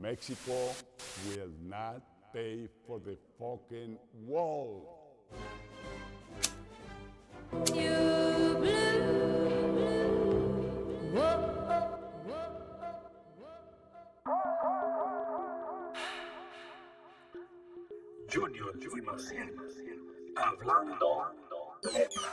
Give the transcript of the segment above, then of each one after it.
Mexico will not pay for the fucking wall. Junior y Maciel, hablando letras.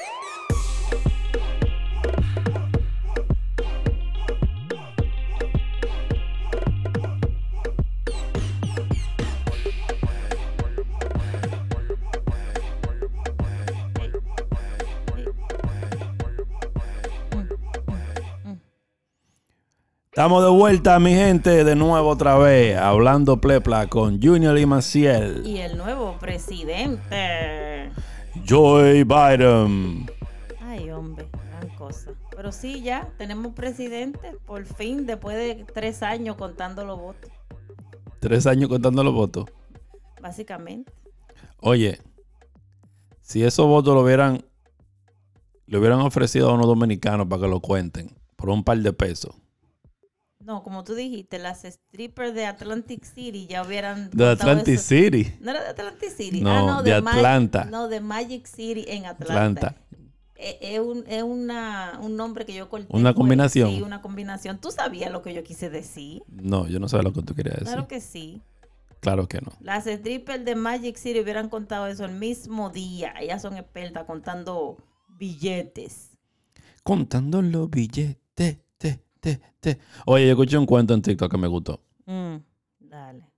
Estamos de vuelta, mi gente, de nuevo otra vez, hablando plepla con Junior y Maciel. Y el nuevo presidente. Joe Biden. Ay, hombre, gran cosa. Pero sí, ya tenemos presidente, por fin, después de 3 años contando los votos. 3 años contando los votos. Básicamente. Oye, si esos votos le hubieran ofrecido a unos dominicanos para que lo cuenten, por un par de pesos. No, como tú dijiste, las strippers de Atlantic City ya hubieran... De Atlantic City. ¿No era de Atlantic City? No, de Atlanta. De Magic City en Atlanta. Es un nombre que yo corté. ¿Una combinación? Sí, una combinación. ¿Tú sabías lo que yo quise decir? No, yo no sabía lo que tú querías decir. Claro que sí. Claro que no. Las strippers de Magic City hubieran contado eso el mismo día. Ellas son expertas contando billetes. Contando los billetes. Oye, yo escuché un cuento en TikTok que me gustó. Dale.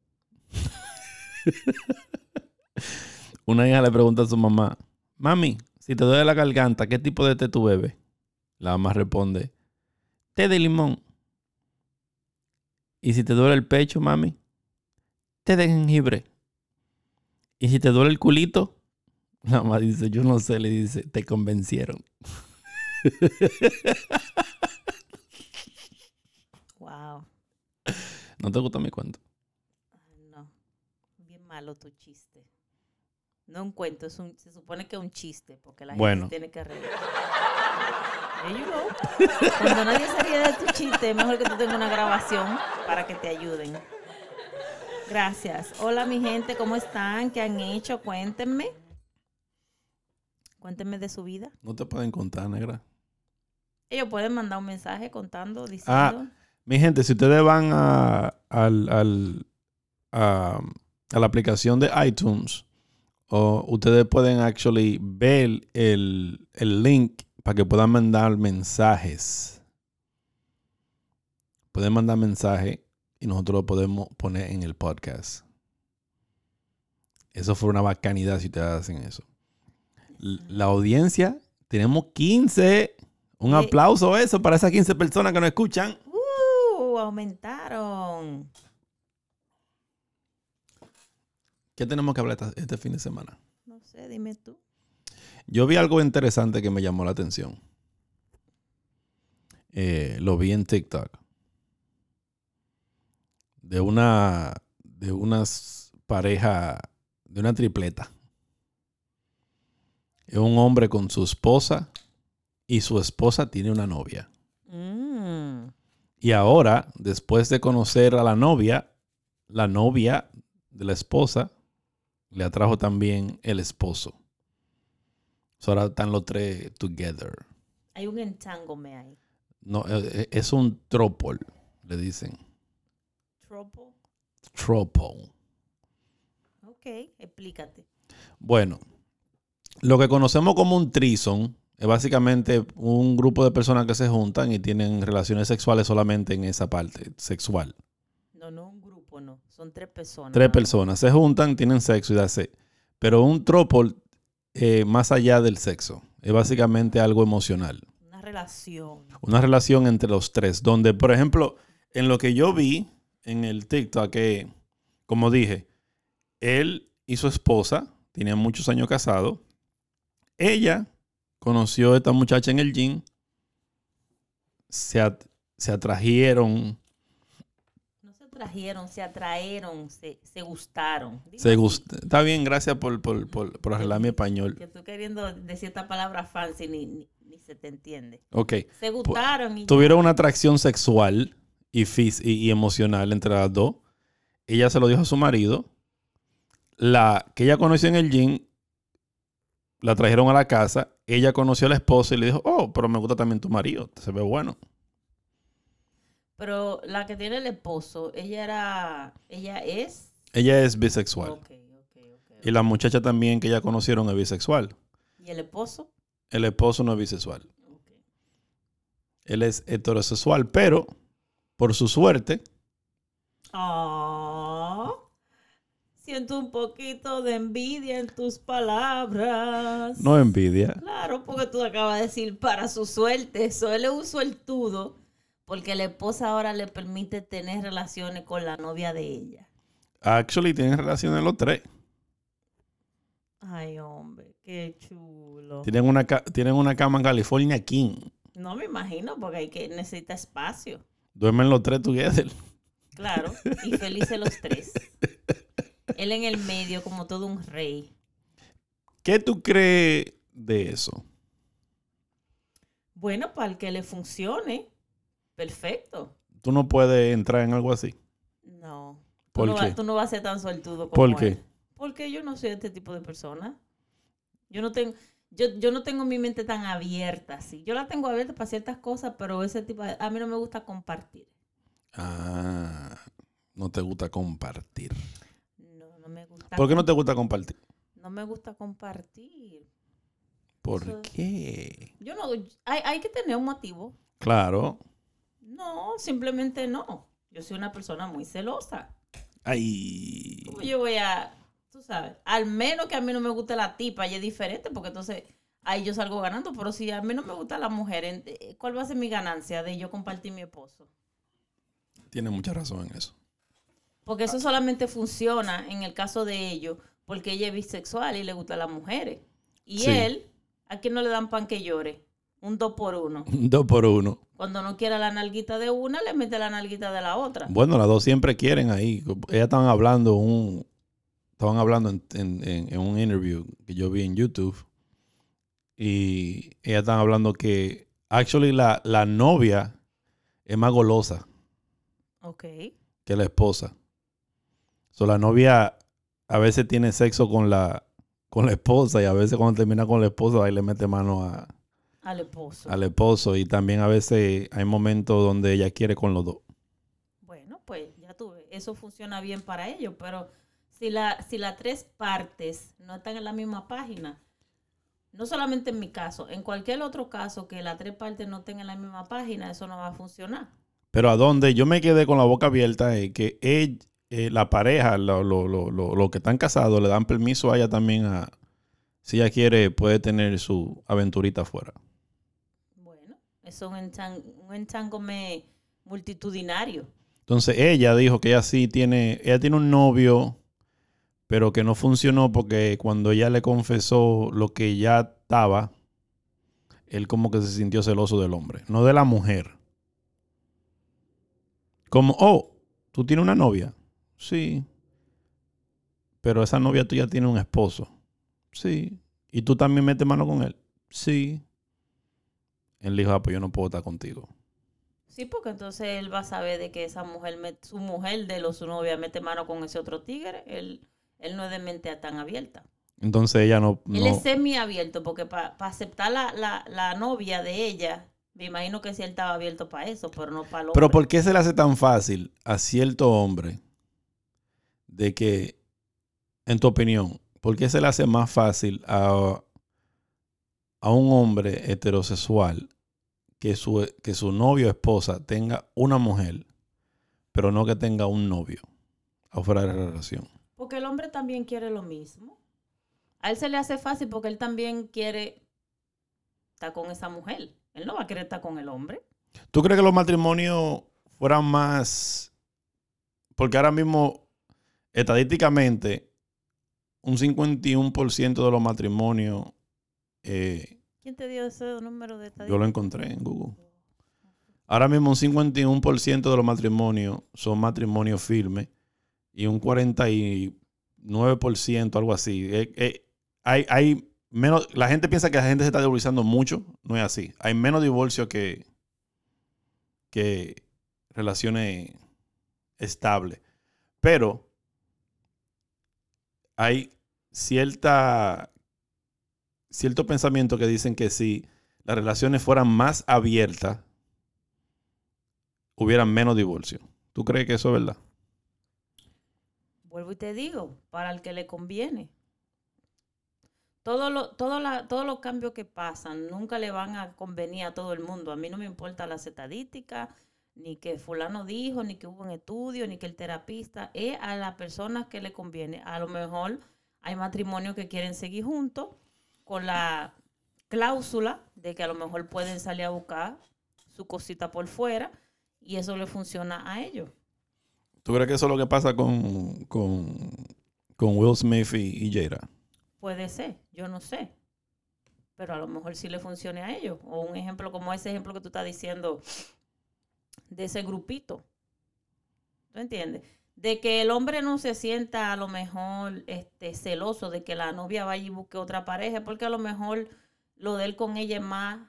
Una hija le pregunta a su mamá: mami, si te duele la garganta, ¿qué tipo de té tú bebes? La mamá responde: té de limón. ¿Y si te duele el pecho, mami? Té de jengibre. ¿Y si te duele el culito? La mamá dice: yo no sé. Le dice: te convencieron. Wow. ¿No te gusta mi cuento? No. Bien malo tu chiste. No un cuento, se supone que es un chiste, porque la gente tiene que reír. There you go. Cuando nadie se ríe de tu chiste, es mejor que tú tengas una grabación para que te ayuden. Gracias. Hola, mi gente, ¿cómo están? ¿Qué han hecho? Cuéntenme. Cuéntenme de su vida. No te pueden contar, negra. Ellos pueden mandar un mensaje contando, diciendo... Mi gente, si ustedes van a la aplicación de iTunes, ustedes pueden actually ver el link para que puedan mandar mensajes. Pueden mandar mensajes y nosotros lo podemos poner en el podcast. Eso fue una bacanidad si ustedes hacen eso. La audiencia, tenemos 15. Un aplauso eso para esas 15 personas que nos escuchan. Aumentaron. ¿Qué tenemos que hablar este fin de semana? No sé, dime tú. Yo vi algo interesante que me llamó la atención. Lo vi en TikTok. De unas pareja, de una tripleta. Es un hombre con su esposa y su esposa tiene una novia. Y ahora, después de conocer a la novia de la esposa le atrajo también el esposo. So ahora están los tres together. Hay un entanglement ahí. No, es un tropol, le dicen. ¿Tropo? Tropol. Ok, explícate. Bueno, lo que conocemos como un threesome es básicamente un grupo de personas que se juntan y tienen relaciones sexuales solamente en esa parte sexual. No, un grupo, no. Son 3 personas. 3 personas se juntan, tienen sexo y da sexo. Pero un tropol, más allá del sexo, es básicamente algo emocional. Una relación. Una relación entre los 3. Donde, por ejemplo, en lo que yo vi en el TikTok, que, como dije, él y su esposa tenían muchos años casados. Ella conoció a esta muchacha en el gym. Se atrajeron. No se atrajeron, se atraeron, se gustaron. Está bien, gracias por arreglar mi español. Que tú queriendo decir esta palabra fancy ni se te entiende. Ok. Se gustaron. Tuvieron una atracción sexual y emocional entre las dos. Ella se lo dijo a su marido. La que ella conoció en el gym, la trajeron a la casa. Ella conoció a la esposa y le dijo, oh, pero me gusta también tu marido. Se ve bueno. Pero la que tiene el esposo, ella es... Ella es bisexual. Okay. Y la muchacha también que ella conocieron es bisexual. ¿Y el esposo? El esposo no es bisexual. Okay. Él es heterosexual, pero por su suerte... Siento un poquito de envidia en tus palabras. No envidia. Claro, porque tú acabas de decir para su suerte. Eso él le usó el tudo porque la esposa ahora le permite tener relaciones con la novia de ella. Actually, tienen relaciones los tres. Ay, hombre, qué chulo. Tienen una cama en California King. No me imagino, porque necesita espacio. Duermen los tres together. Claro, y felices los tres. Él en el medio como todo un rey. ¿Qué tú crees de eso? Bueno, para el que le funcione, perfecto. ¿Tú no puedes entrar en algo así? No. ¿Por qué? Tú no vas a ser tan suertudo como ¿Por qué? él. Porque yo no soy este tipo de persona. Yo no tengo mi mente tan abierta así. Yo la tengo abierta para ciertas cosas, pero a mí no me gusta compartir. Ah, no te gusta compartir. No me gusta. ¿Por qué no te gusta compartir? No me gusta compartir. ¿Por qué? Yo no. Hay que tener un motivo. Claro. No, simplemente no. Yo soy una persona muy celosa. Ay. ¿Cómo yo voy a...? Tú sabes, al menos que a mí no me guste la tipa y es diferente, porque entonces ahí yo salgo ganando. Pero si a mí no me gusta la mujer, ¿cuál va a ser mi ganancia de yo compartir mi esposo? Tiene mucha razón en eso. Porque eso solamente funciona en el caso de ellos, porque ella es bisexual y le gusta a las mujeres. Y sí. Él, ¿a quién no le dan pan que llore? Un 2x1. 2x1. Cuando no quiera la nalguita de una, le mete la nalguita de la otra. Bueno, las dos siempre quieren ahí. Ellas estaban hablando en un interview que yo vi en YouTube. Y ellas estaban hablando que actually la novia es más golosa. Ok. Que la esposa. So, la novia a veces tiene sexo con la esposa y a veces cuando termina con la esposa ahí le mete mano al esposo y también a veces hay momentos donde ella quiere con los dos. Bueno, pues ya tú ves, eso funciona bien para ellos, pero si las tres partes no están en la misma página, no solamente en mi caso, en cualquier otro caso que las tres partes no estén en la misma página, eso no va a funcionar. Pero a donde yo me quedé con la boca abierta es que la pareja, los que están casados, le dan permiso a ella también si ella quiere, puede tener su aventurita afuera. Bueno, eso es un enchangome multitudinario. Entonces ella dijo que ella tiene un novio, pero que no funcionó porque cuando ella le confesó lo que ya estaba, él como que se sintió celoso del hombre, no de la mujer. Como, oh, ¿tú tienes una novia? Sí. Pero esa novia tuya tiene un esposo. Sí. ¿Y tú también metes mano con él? Sí. Él dijo, pues yo no puedo estar contigo. Sí, porque entonces él va a saber de que esa mujer, su mujer de su novia mete mano con ese otro tigre. Él no es de mente tan abierta. Entonces ella no... Él es semi-abierto porque para aceptar la novia de ella... Me imagino que sí él estaba abierto para eso, pero no para el hombre. Pero ¿por qué se le hace tan fácil a cierto hombre de que, en tu opinión, por qué se le hace más fácil a un hombre heterosexual que su novio o esposa tenga una mujer, pero no que tenga un novio afuera de la relación? Porque el hombre también quiere lo mismo. A él se le hace fácil porque él también quiere estar con esa mujer. Él no va a querer estar con el hombre. ¿Tú crees que los matrimonios fueran más? Porque ahora mismo, estadísticamente, un 51% de los matrimonios... ¿Quién te dio ese número de estadística? Yo lo encontré en Google. Ahora mismo un 51% de los matrimonios son matrimonios firmes y un 49%, algo así. Hay menos, la gente piensa que la gente se está divorciando mucho. No es así. Hay menos divorcios que relaciones estables. Pero hay cierto pensamiento que dicen que si las relaciones fueran más abiertas, hubieran menos divorcio. ¿Tú crees que eso es verdad? Vuelvo y te digo, para el que le conviene. Todos los cambios que pasan nunca le van a convenir a todo el mundo. A mí no me importa las estadísticas, ni que fulano dijo, ni que hubo un estudio, ni que el terapista. Es a las personas que le conviene. A lo mejor hay matrimonios que quieren seguir juntos con la cláusula de que a lo mejor pueden salir a buscar su cosita por fuera y eso le funciona a ellos. ¿Tú crees que eso es lo que pasa con Will Smith y Jada? Puede ser, yo no sé. Pero a lo mejor sí le funcione a ellos. O un ejemplo como ese ejemplo que tú estás diciendo de ese grupito. ¿Tú entiendes? De que el hombre no se sienta a lo mejor celoso de que la novia vaya y busque otra pareja, porque a lo mejor lo de él con ella es más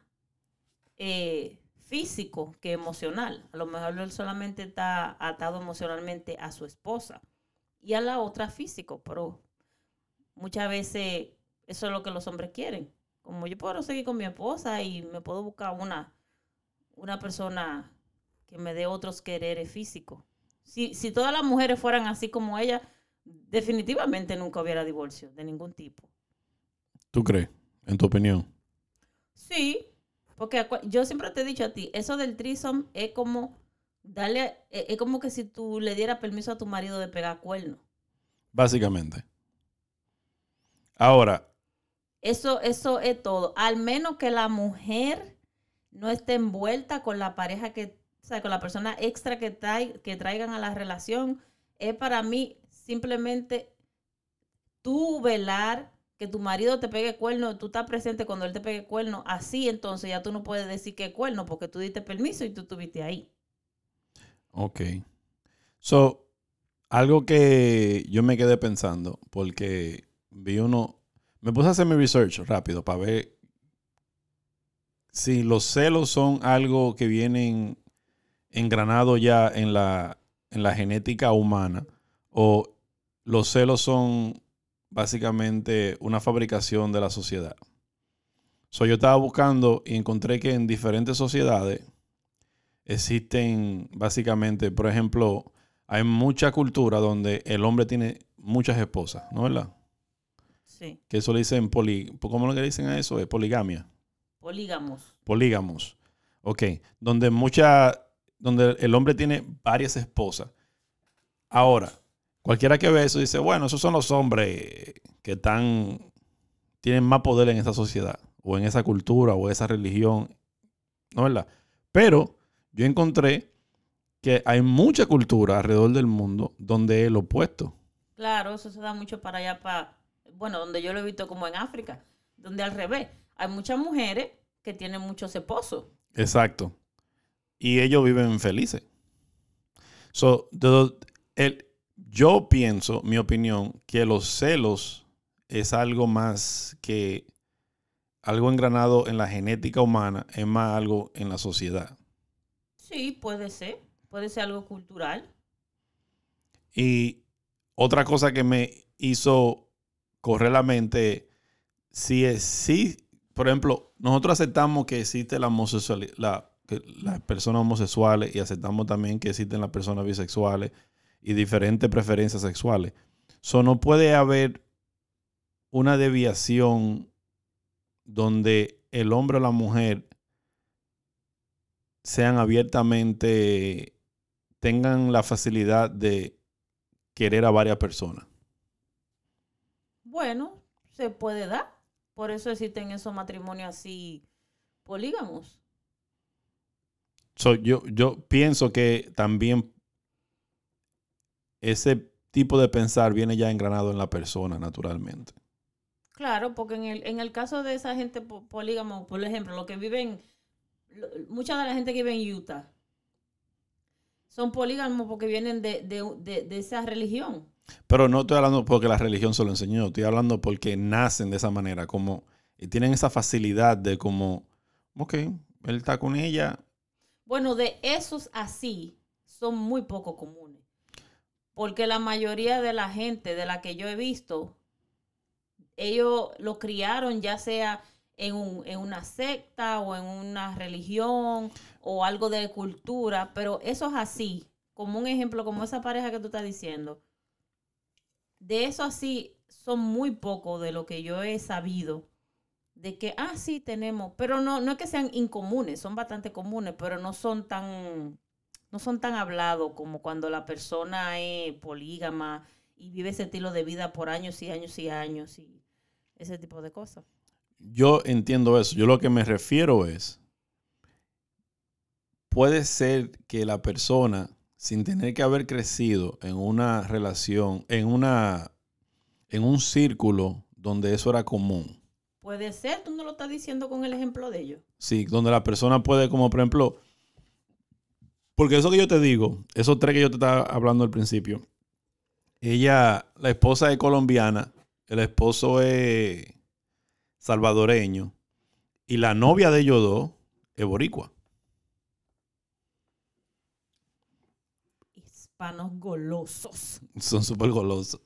físico que emocional. A lo mejor él solamente está atado emocionalmente a su esposa y a la otra físico, pero muchas veces eso es lo que los hombres quieren. Como yo puedo seguir con mi esposa y me puedo buscar una persona que me dé otros quereres físicos. Si todas las mujeres fueran así como ella, definitivamente nunca hubiera divorcio de ningún tipo. ¿Tú crees? En tu opinión. Sí, porque yo siempre te he dicho a ti, eso del threesome es como es como que si tú le dieras permiso a tu marido de pegar cuernos. Básicamente. Ahora. Eso es todo. Al menos que la mujer no esté envuelta con la pareja o sea, con la persona extra que traigan a la relación. Es para mí simplemente tú velar que tu marido te pegue cuerno, tú estás presente cuando él te pegue cuerno. Así entonces ya tú no puedes decir que es cuerno porque tú diste permiso y tú estuviste ahí. Ok. So, algo que yo me quedé pensando porque me puse a hacer mi research rápido para ver si los celos son algo que vienen engranado ya en la genética humana o los celos son básicamente una fabricación de la sociedad. So, yo estaba buscando y encontré que en diferentes sociedades existen básicamente, por ejemplo, hay mucha cultura donde el hombre tiene muchas esposas, ¿no es verdad? Sí. Que eso le dicen ¿cómo lo que dicen a eso? Es poligamia. Polígamos. Ok. Donde el hombre tiene varias esposas. Ahora, cualquiera que ve eso dice, bueno, esos son los hombres que tienen más poder en esa sociedad, o en esa cultura, o esa religión, ¿no es verdad? Pero yo encontré que hay mucha cultura alrededor del mundo donde es lo opuesto. Claro, eso se da mucho para allá, donde yo lo he visto como en África, donde al revés, hay muchas mujeres que tienen muchos esposos. Exacto. Y ellos viven felices. Yo pienso, mi opinión, que los celos es algo más que algo engranado en la genética humana, es más algo en la sociedad. Sí, puede ser algo cultural. Y otra cosa que me hizo correr la mente, por ejemplo, nosotros aceptamos que existe la homosexualidad, las personas homosexuales, y aceptamos también que existen las personas bisexuales y diferentes preferencias sexuales. No puede haber una desviación donde el hombre o la mujer sean abiertamente, tengan la facilidad de querer a varias personas. Bueno, se puede dar. Por eso existen esos matrimonios así polígamos. Yo pienso que también ese tipo de pensar viene ya engranado en la persona naturalmente. Claro, porque en el caso de esa gente polígamo, por ejemplo, mucha de la gente que vive en Utah son polígamos porque vienen de esa religión. Pero no estoy hablando porque la religión se lo enseñó, estoy hablando porque nacen de esa manera, como y tienen esa facilidad de como, ok, él está con ella. Bueno, de esos así son muy poco comunes. Porque la mayoría de la gente de la que yo he visto, ellos lo criaron ya sea en una secta o en una religión o algo de cultura, pero eso es así, como un ejemplo, como esa pareja que tú estás diciendo. De eso así son muy pocos de lo que yo he sabido, de que, sí, tenemos, pero no es que sean incomunes, son bastante comunes, pero no son tan hablados como cuando la persona es polígama y vive ese estilo de vida por años y años y años y ese tipo de cosas. Yo entiendo eso. Yo lo que me refiero es, puede ser que la persona, sin tener que haber crecido en una relación, en un círculo donde eso era común. Puede ser, tú no lo estás diciendo con el ejemplo de ellos. Sí, donde la persona puede, como por ejemplo, porque eso que yo te digo, esos 3 que yo te estaba hablando al principio, la esposa es colombiana, el esposo es salvadoreño y la novia de ellos 2 es boricua. Hispanos golosos. Son súper golosos.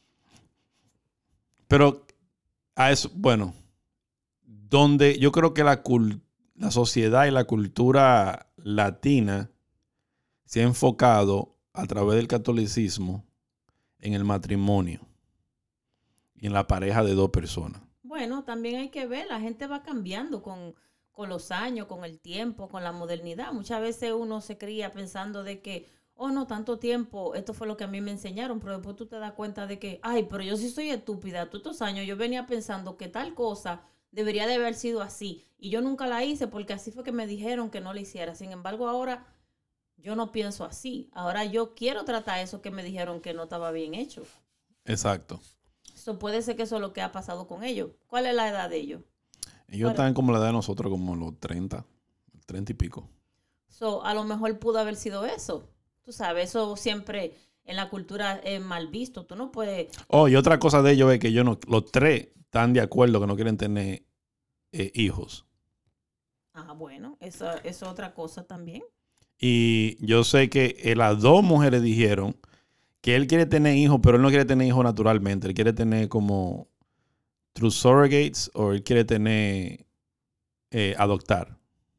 Pero a eso, bueno, donde yo creo que la sociedad y la cultura latina se ha enfocado a través del catolicismo en el matrimonio y en la pareja de 2 personas. Bueno, también hay que ver, la gente va cambiando con los años, con el tiempo, con la modernidad. Muchas veces uno se cría pensando de que, no, tanto tiempo, esto fue lo que a mí me enseñaron, pero después tú te das cuenta de que, pero yo sí soy estúpida, todos estos años yo venía pensando que tal cosa debería de haber sido así, y yo nunca la hice porque así fue que me dijeron que no la hiciera. Sin embargo, ahora yo no pienso así. Ahora yo quiero tratar eso que me dijeron que no estaba bien hecho. Exacto. Eso puede ser que eso es lo que ha pasado con ellos. ¿Cuál es la edad de ellos? Ellos están como la edad de nosotros, como los 30 y pico. A lo mejor pudo haber sido eso. Tú sabes, eso siempre en la cultura es mal visto. Tú no puedes... Y otra cosa de ellos es que los 3 están de acuerdo que no quieren tener hijos. Bueno, eso es otra cosa también. Y yo sé que las 2 mujeres dijeron que él quiere tener hijos, pero él no quiere tener hijos naturalmente. Él quiere tener como through surrogates, o él quiere tener adoptar.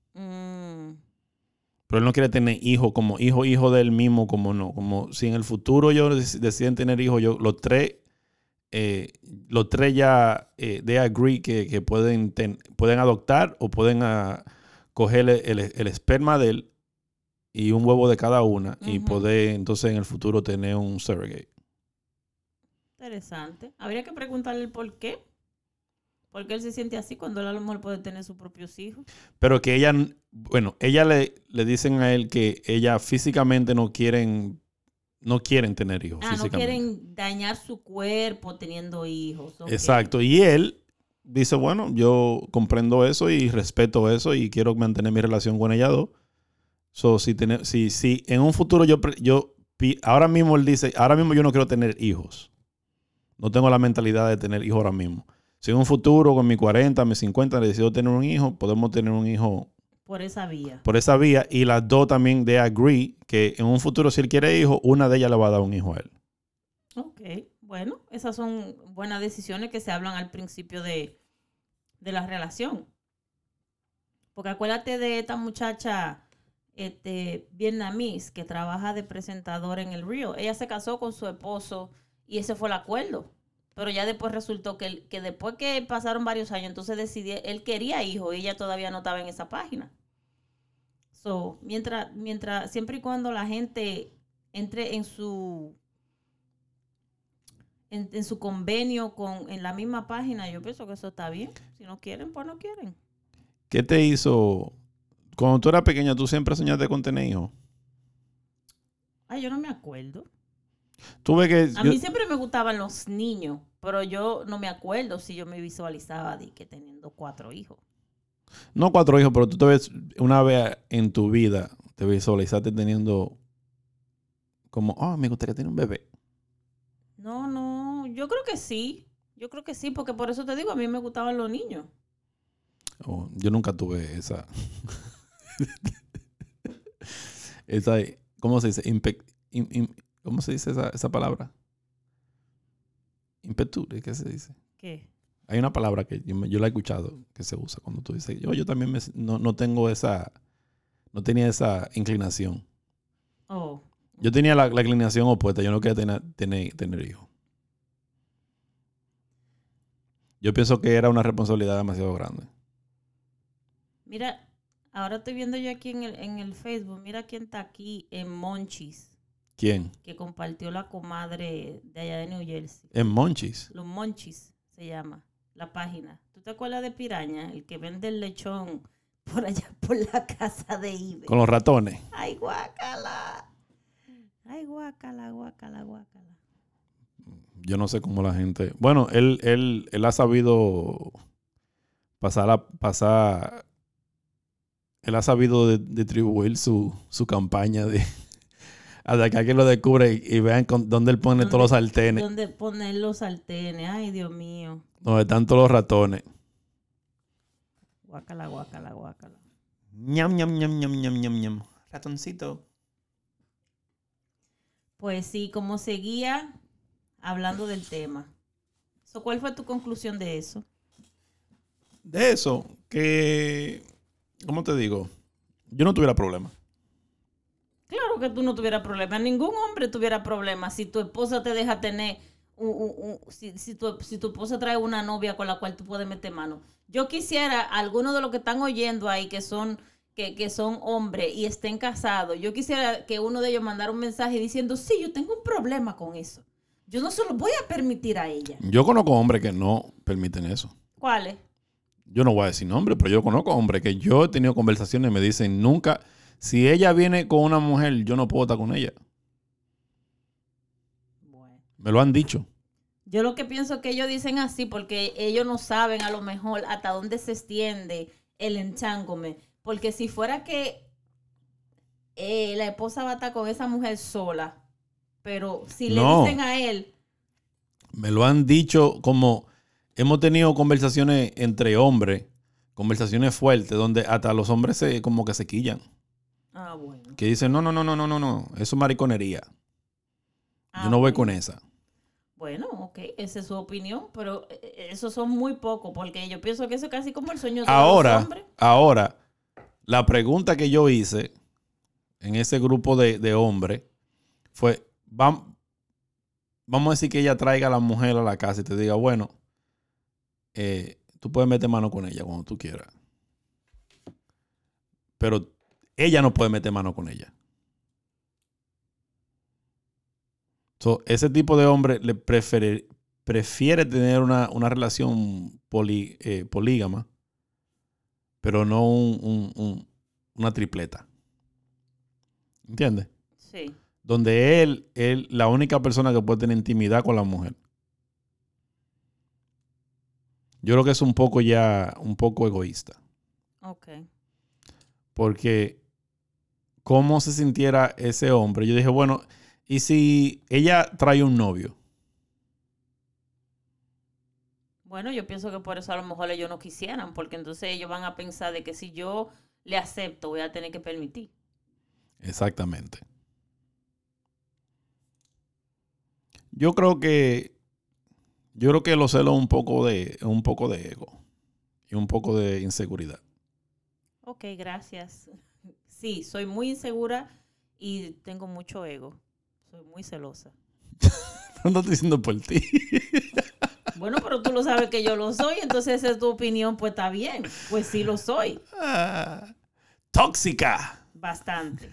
Pero él no quiere tener hijos como hijo de él mismo, como no. Como si en el futuro ellos deciden tener hijos, los tres ya they agree que pueden adoptar o pueden coger el esperma de él y un huevo de cada una y poder entonces en el futuro tener un surrogate. Interesante. Habría que preguntarle el por qué. ¿Por qué él se siente así cuando él a lo mejor puede tener sus propios hijos? Pero que ella le dicen a él que ella físicamente no quieren tener hijos. No quieren dañar su cuerpo teniendo hijos. Okay. Exacto. Y él dice, bueno, yo comprendo eso y respeto eso y quiero mantener mi relación con ella 2. Si en un futuro ahora mismo él dice, ahora mismo yo no quiero tener hijos. No tengo la mentalidad de tener hijos ahora mismo. Si en un futuro, con mis 40, mis 50, decido tener un hijo, podemos tener un hijo por esa vía. Por esa vía. Y las 2 también they agree que en un futuro, si él quiere hijo, una de ellas le va a dar un hijo a él. Ok. Bueno, esas son buenas decisiones que se hablan al principio de la relación. Porque acuérdate de esta muchacha vietnamís que trabaja de presentadora en el Reel. Ella se casó con su esposo y ese fue el acuerdo. Pero ya después resultó que después que pasaron varios años, entonces decidió, él quería hijos y ella todavía no estaba en esa página. Mientras, siempre y cuando la gente entre en su convenio en la misma página, yo pienso que eso está bien. Si no quieren, pues no quieren. ¿Qué te hizo? Cuando tú eras pequeña, ¿tú siempre soñaste con tener hijos? Yo no me acuerdo. A mí siempre me gustaban los niños, pero yo no me acuerdo si yo me visualizaba de que teniendo 4 hijos. No 4 hijos, pero tú te ves una vez en tu vida, te visualizaste teniendo como, me gustaría tener un bebé. No, yo creo que sí. Porque por eso te digo, a mí me gustaban los niños. Yo nunca tuve esa ¿cómo se dice? ¿Cómo se dice esa palabra? Impetu, ¿qué se dice? ¿Qué? Hay una palabra que yo la he escuchado que se usa cuando tú dices, yo también no tengo no tenía esa inclinación. Oh. Yo tenía la inclinación opuesta, yo no quería tener hijos. Yo pienso que era una responsabilidad demasiado grande. Mira, ahora estoy viendo yo aquí en el Facebook, mira quién está aquí en Monchis. ¿Quién? Que compartió la comadre de allá de New Jersey. ¿En Monchis? Los Monchis se llama la página. ¿Tú te acuerdas de Piraña? El que vende el lechón por allá por la casa de Ibe. Con los ratones. ¡Ay, guácala! ¡Ay, guácala, guácala, guácala! Yo no sé cómo la gente... Bueno, él ha sabido pasar... Él ha sabido distribuir su campaña de... Hasta que alguien lo descubre y vean dónde él pone todos los sartenes. ¿Dónde pone los sartenes? Ay, Dios mío. Donde están todos los ratones. Guácala, guácala, guácala. Ñam, ñam, ñam, ñam, ñam, ñam, ñam. Ratoncito. Pues sí, como seguía hablando del tema. ¿Cuál fue tu conclusión de eso? De eso, que... ¿Cómo te digo? Yo no tuviera problema. Claro que tú no tuvieras problema. Ningún hombre tuviera problema si tu esposa te deja tener... Si tu esposa trae una novia con la cual tú puedes meter mano. Yo quisiera, algunos de los que están oyendo ahí que son hombres y estén casados, yo quisiera que uno de ellos mandara un mensaje diciendo, sí, yo tengo un problema con eso. Yo no se lo voy a permitir a ella. Yo conozco hombres que no permiten eso. ¿Cuáles? Yo no voy a decir nombre, pero yo conozco hombres que yo he tenido conversaciones y me dicen, nunca... Si ella viene con una mujer, yo no puedo estar con ella. Bueno. Me lo han dicho. Yo lo que pienso es que ellos dicen así porque ellos no saben a lo mejor hasta dónde se extiende el entanglement. Porque si fuera que la esposa va a estar con esa mujer sola, pero si le dicen a él... Me lo han dicho como... Hemos tenido conversaciones entre hombres, conversaciones fuertes, donde hasta los hombres como que se quillan. Ah, bueno. Que dicen, no, eso es mariconería. Yo no voy con esa. Bueno, ok, esa es su opinión, pero esos son muy pocos, porque yo pienso que eso es casi como el sueño de los hombres. Ahora, la pregunta que yo hice en ese grupo de hombres fue, vamos a decir que ella traiga a la mujer a la casa y te diga, bueno, tú puedes meter mano con ella cuando tú quieras. Pero ella no puede meter mano con ella. Ese tipo de hombre le prefiere tener una relación polígama, pero no una tripleta. ¿Entiendes? Sí. Donde él la única persona que puede tener intimidad con la mujer. Yo creo que es un poco egoísta. Ok. Porque cómo se sintiera ese hombre. Yo dije, bueno, ¿y si ella trae un novio? Bueno, yo pienso que por eso a lo mejor ellos no quisieran, porque entonces ellos van a pensar de que si yo le acepto, voy a tener que permitir. Exactamente. Yo creo que los celos es un poco de ego y un poco de inseguridad. Ok, gracias. Sí, soy muy insegura y tengo mucho ego. Soy muy celosa. No estoy diciendo por ti. Bueno, pero tú lo sabes que yo lo soy, entonces esa es tu opinión, pues está bien. Pues sí lo soy. Tóxica. Bastante.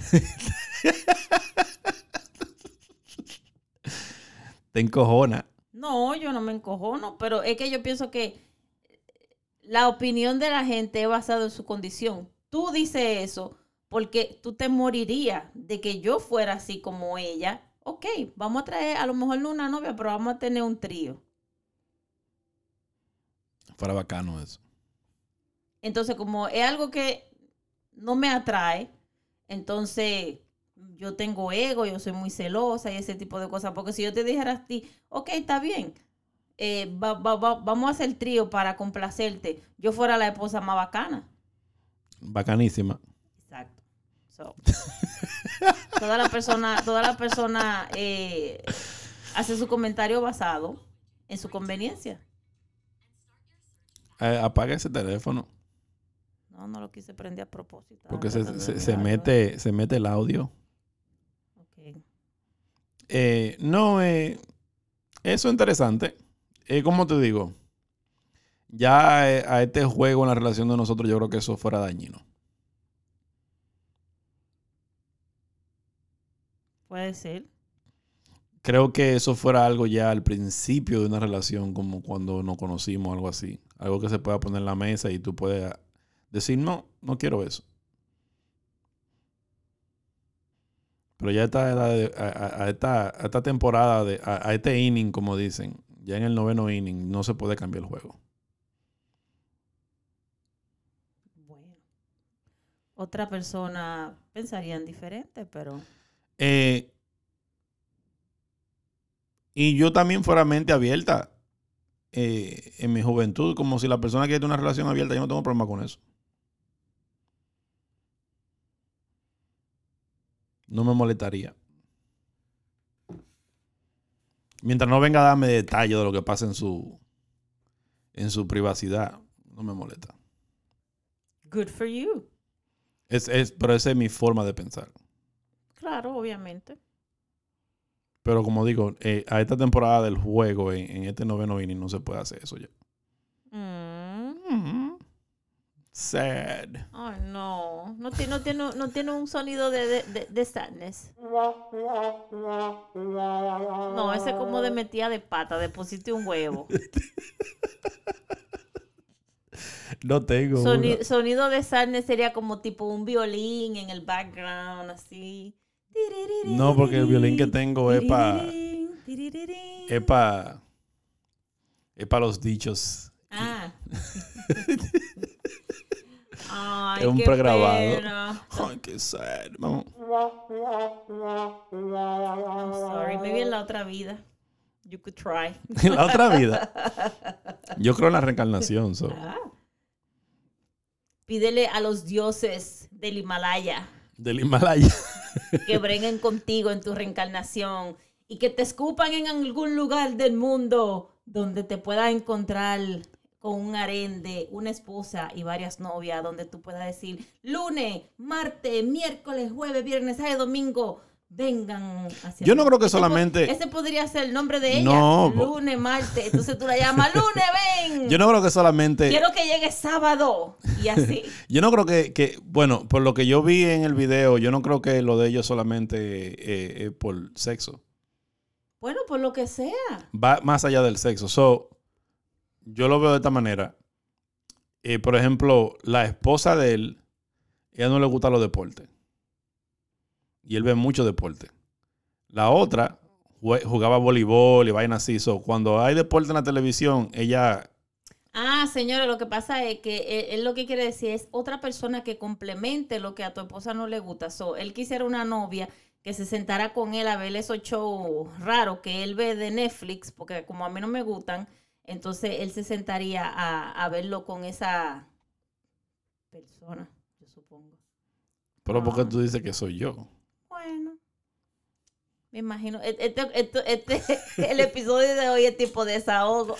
Te encojona. No, yo no me encojono, pero es que yo pienso que la opinión de la gente es basada en su condición. Tú dices eso porque tú te morirías de que yo fuera así como ella. Ok, vamos a traer, a lo mejor no una novia, pero vamos a tener un trío. Fuera bacano eso. Entonces, como es algo que no me atrae, entonces yo tengo ego, yo soy muy celosa y ese tipo de cosas. Porque si yo te dijera a ti, ok, está bien, vamos a hacer trío para complacerte, yo fuera la esposa más bacana. Bacanísima. Exacto. So. Toda la persona hace su comentario basado en su conveniencia. Apaga ese teléfono. No lo quise prender a propósito. Porque se mete el audio. Okay. Eso es interesante. Como te digo, ya a este juego en la relación de nosotros, yo creo que eso fuera dañino. Puede ser. Creo que eso fuera algo ya al principio de una relación, como cuando nos conocimos, algo así. Algo que se pueda poner en la mesa y tú puedes decir, no quiero eso. Pero ya a esta temporada, a este inning, como dicen, ya en el 9º inning, no se puede cambiar el juego. Bueno. Otra persona pensaría diferente, pero... Y yo también fuera mente abierta en mi juventud, como si la persona quiere tener una relación abierta, yo no tengo problema con eso. No me molestaría. Mientras no venga a darme detalles de lo que pasa en su privacidad, no me molesta. Good for you. Pero esa es mi forma de pensar. Claro, obviamente. Pero como digo, a esta temporada del juego, en este 9º inning, no se puede hacer eso ya. Sad. Ay, no. No tiene un sonido de sadness. No, ese como de metida de pata, de pusiste un huevo. No tengo. Sonido de sadness sería como tipo un violín en el background, así. No, porque el violín que tengo es para los dichos. Ah. Ay, es un qué pregrabado. Pena. Ay, qué sad. Vamos. I'm sorry, maybe en la otra vida. You could try. En la otra vida. Yo creo en la reencarnación. So. Pídele a los dioses del Himalaya. Del Himalaya. Que breguen contigo en tu reencarnación y que te escupan en algún lugar del mundo donde te puedas encontrar con un harén de una esposa y varias novias, donde tú puedas decir lunes, martes, miércoles, jueves, viernes, sábado, domingo, vengan hacia Yo no creo que solamente... Ese podría ser el nombre de ella. No, lunes, martes. Entonces tú la llamas, lunes, ven. Yo no creo que solamente... Quiero que llegue sábado. Y así. Yo no creo que... Bueno, por lo que yo vi en el video, yo no creo que lo de ellos solamente es por sexo. Bueno, por lo que sea. Va más allá del sexo. So, yo lo veo de esta manera. Por ejemplo, la esposa de él, ella no le gusta los deportes. Y él ve mucho deporte. La otra jugaba voleibol y vaina así. So, cuando hay deporte en la televisión, ella... Señora, lo que pasa es que él lo que quiere decir es otra persona que complemente lo que a tu esposa no le gusta. So, él quisiera una novia que se sentara con él a ver esos shows raros que él ve de Netflix, porque como a mí no me gustan, entonces él se sentaría a verlo con esa persona, yo supongo. Pero ¿por qué tú dices que soy yo? Bueno, me imagino. El episodio de hoy es tipo desahogo.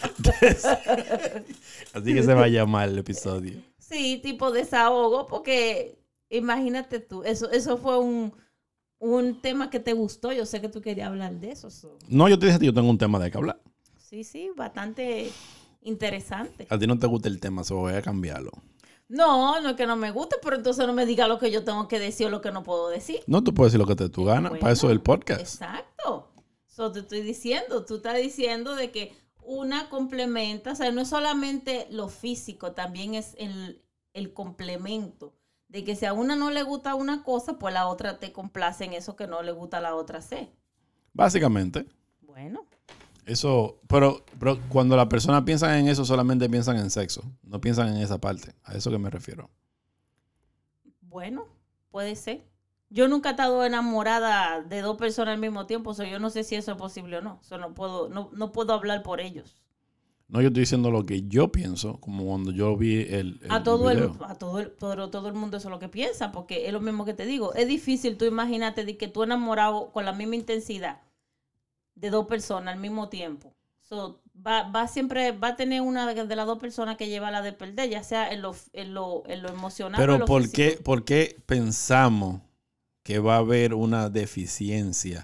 Así que se va a llamar el episodio. Sí, tipo desahogo, porque imagínate tú, eso fue un tema que te gustó. Yo sé que tú querías hablar de eso. No, yo te dije que yo tengo un tema de que hablar. Sí, bastante interesante. A ti no te gusta el tema, se voy a cambiarlo. No es que no me guste, pero entonces no me diga lo que yo tengo que decir o lo que no puedo decir. No, tú puedes decir lo que te tu gana. Bueno, para eso es el podcast. Exacto. Te estoy diciendo, tú estás diciendo de que una complementa, o sea, no es solamente lo físico, también es el complemento. De que si a una no le gusta una cosa, pues la otra te complace en eso que no le gusta a la otra hacer. Básicamente. Bueno. Eso, pero cuando la persona piensa en eso, solamente piensan en sexo. No piensan en esa parte. A eso que me refiero. Bueno, puede ser. Yo nunca he estado enamorada de dos personas al mismo tiempo. Yo no sé si eso es posible o no. No puedo hablar por ellos. No, yo estoy diciendo lo que yo pienso, como cuando yo vi el todo video. el mundo eso es lo que piensa, porque es lo mismo que te digo. Es difícil, tú imagínate de que tú enamorado con la misma intensidad de dos personas al mismo tiempo. So, siempre va a tener una de las dos personas que lleva la de perder, ya sea en lo emocional Pero o en lo físico. ¿por qué pensamos que va a haber una deficiencia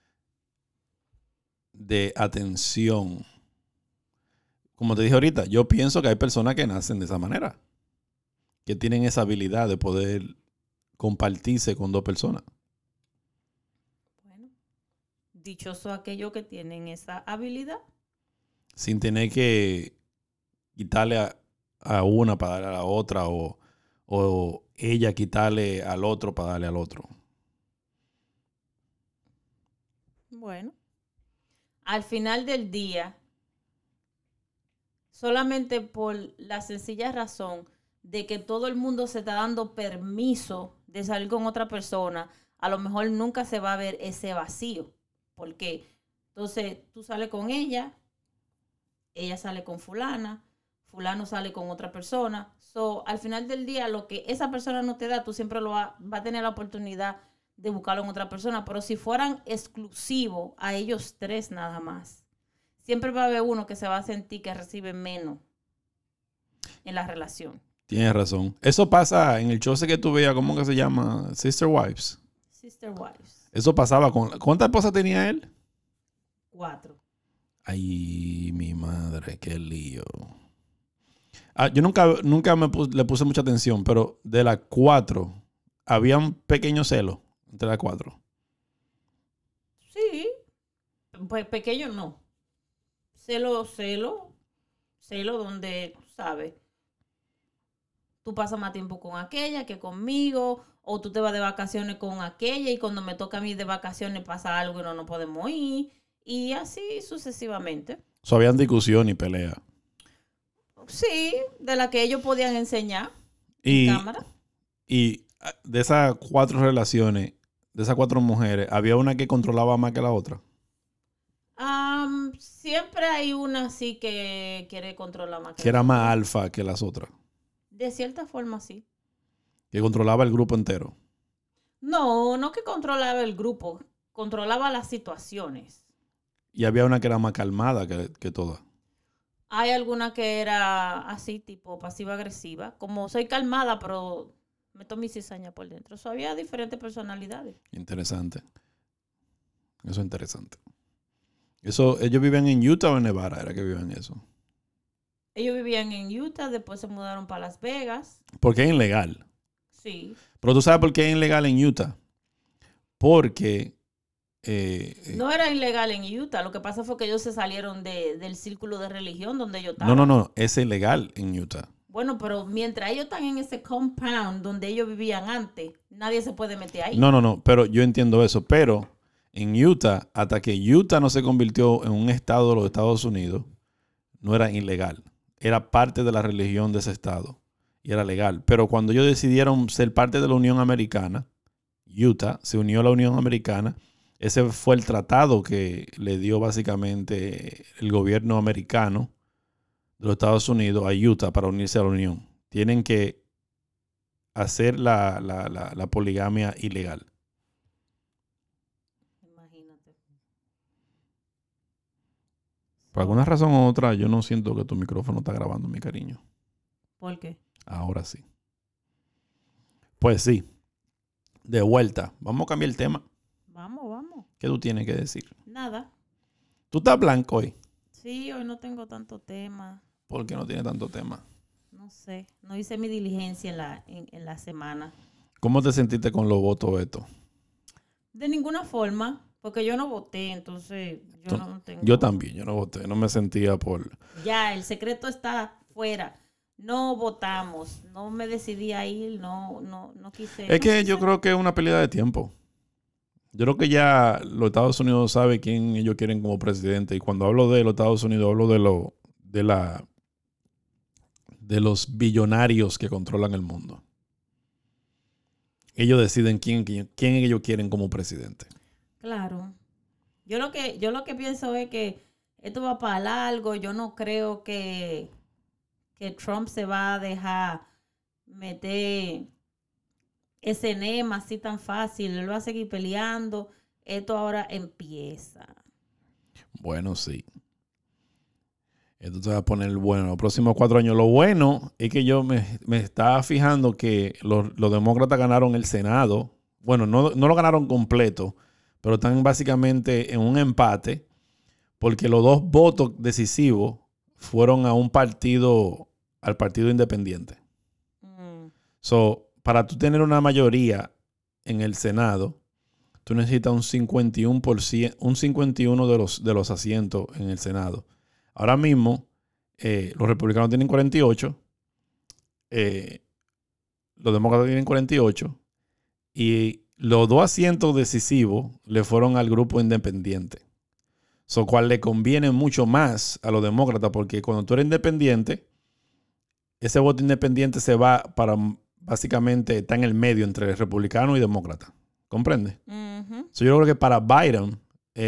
de atención? Como te dije ahorita, yo pienso que hay personas que nacen de esa manera, que tienen esa habilidad de poder compartirse con dos personas. Bueno, dichoso aquellos que tienen esa habilidad. Sin tener que quitarle a una para darle a la otra o ella quitarle al otro para darle al otro. Bueno, al final del día, solamente por la sencilla razón de que todo el mundo se está dando permiso de salir con otra persona, a lo mejor nunca se va a ver ese vacío. Porque entonces tú sales con ella sale con fulano sale con otra persona. So, al final del día, lo que esa persona no te da, tú siempre va a tener la oportunidad de buscarlo en otra persona. Pero si fueran exclusivos a ellos tres nada más, siempre va a haber uno que se va a sentir que recibe menos en la relación. Tienes razón. Eso pasa en el show ese que tú veías, ¿cómo que se llama? Sister Wives. Sister Wives. Eso pasaba con... ¿Cuántas esposas tenía él? 4. Ay, mi madre, qué lío. Yo nunca le puse mucha atención, pero de las 4, había un pequeño celo entre las 4. Sí, pues pequeño no. Celo donde, tú sabes, tú pasas más tiempo con aquella que conmigo, o tú te vas de vacaciones con aquella y cuando me toca a mí de vacaciones pasa algo y no podemos ir, y así sucesivamente. Habían discusión y pelea. Sí, de la que ellos podían enseñar en cámara. Y de esas 4 relaciones, de esas 4 mujeres, ¿había una que controlaba más que la otra? Siempre hay una así que quiere controlar más. Que era más alfa que las otras. De cierta forma, sí. Que controlaba el grupo entero. No que controlaba el grupo, controlaba las situaciones. Y había una que era más calmada que todas. Hay alguna que era así, tipo pasiva-agresiva. Como soy calmada, pero meto mi cizaña por dentro. Había diferentes personalidades. Interesante. Eso es interesante. ¿Ellos vivían en Utah o en Nevada? ¿Era que vivían eso? Ellos vivían en Utah, después se mudaron para Las Vegas. Porque es ilegal. Sí. Pero tú sabes por qué es ilegal en Utah. Porque... no era ilegal en Utah. Lo que pasa fue que ellos se salieron del círculo de religión donde ellos estaban. No. Es ilegal en Utah. Bueno, pero mientras ellos están en ese compound donde ellos vivían antes, nadie se puede meter ahí. No. Pero yo entiendo eso. Pero en Utah, hasta que Utah no se convirtió en un estado de los Estados Unidos, no era ilegal. Era parte de la religión de ese estado. Y era legal. Pero cuando ellos decidieron ser parte de la Unión Americana, Utah se unió a la Unión Americana. Ese fue el tratado que le dio básicamente el gobierno americano de los Estados Unidos a Utah para unirse a la Unión. Tienen que hacer la poligamia ilegal. Imagínate. Por alguna razón u otra, yo no siento que tu micrófono está grabando, mi cariño. ¿Por qué? Ahora sí. Pues sí. De vuelta. Vamos a cambiar el tema. Vamos. ¿Qué tú tienes que decir? Nada. ¿Tú estás blanco hoy? Sí, hoy no tengo tanto tema. ¿Por qué no tienes tanto tema? No sé. No hice mi diligencia en la semana. ¿Cómo te sentiste con los votos estos? De ninguna forma. Porque yo no voté, entonces yo no tengo... Yo también, yo no voté. No me sentía por... Ya, el secreto está fuera. No votamos. No me decidí a ir. No quise... Es que yo creo que es una pérdida de tiempo. Yo creo que ya los Estados Unidos saben quién ellos quieren como presidente. Y cuando hablo de los Estados Unidos, hablo de los billonarios que controlan el mundo. Ellos deciden quién ellos quieren como presidente. Claro. Yo lo que pienso es que esto va para largo. Yo no creo que Trump se va a dejar meter ese enema así tan fácil. Él va a seguir peleando. Esto ahora empieza. Bueno, sí. Esto se va a poner bueno los próximos 4 años. Lo bueno es que yo me estaba fijando que los demócratas ganaron el Senado. Bueno, no lo ganaron completo, pero están básicamente en un empate porque los 2 votos decisivos fueron al partido independiente. So, para tú tener una mayoría en el Senado, tú necesitas un 51%, un 51 de los asientos en el Senado. Ahora mismo, los republicanos tienen 48, los demócratas tienen 48, y los 2 asientos decisivos le fueron al grupo independiente. So, cual le conviene mucho más a los demócratas, porque cuando tú eres independiente, ese voto independiente se va para, básicamente, está en el medio entre republicano y demócrata. ¿Comprende? Uh-huh. So, yo creo que para Biden,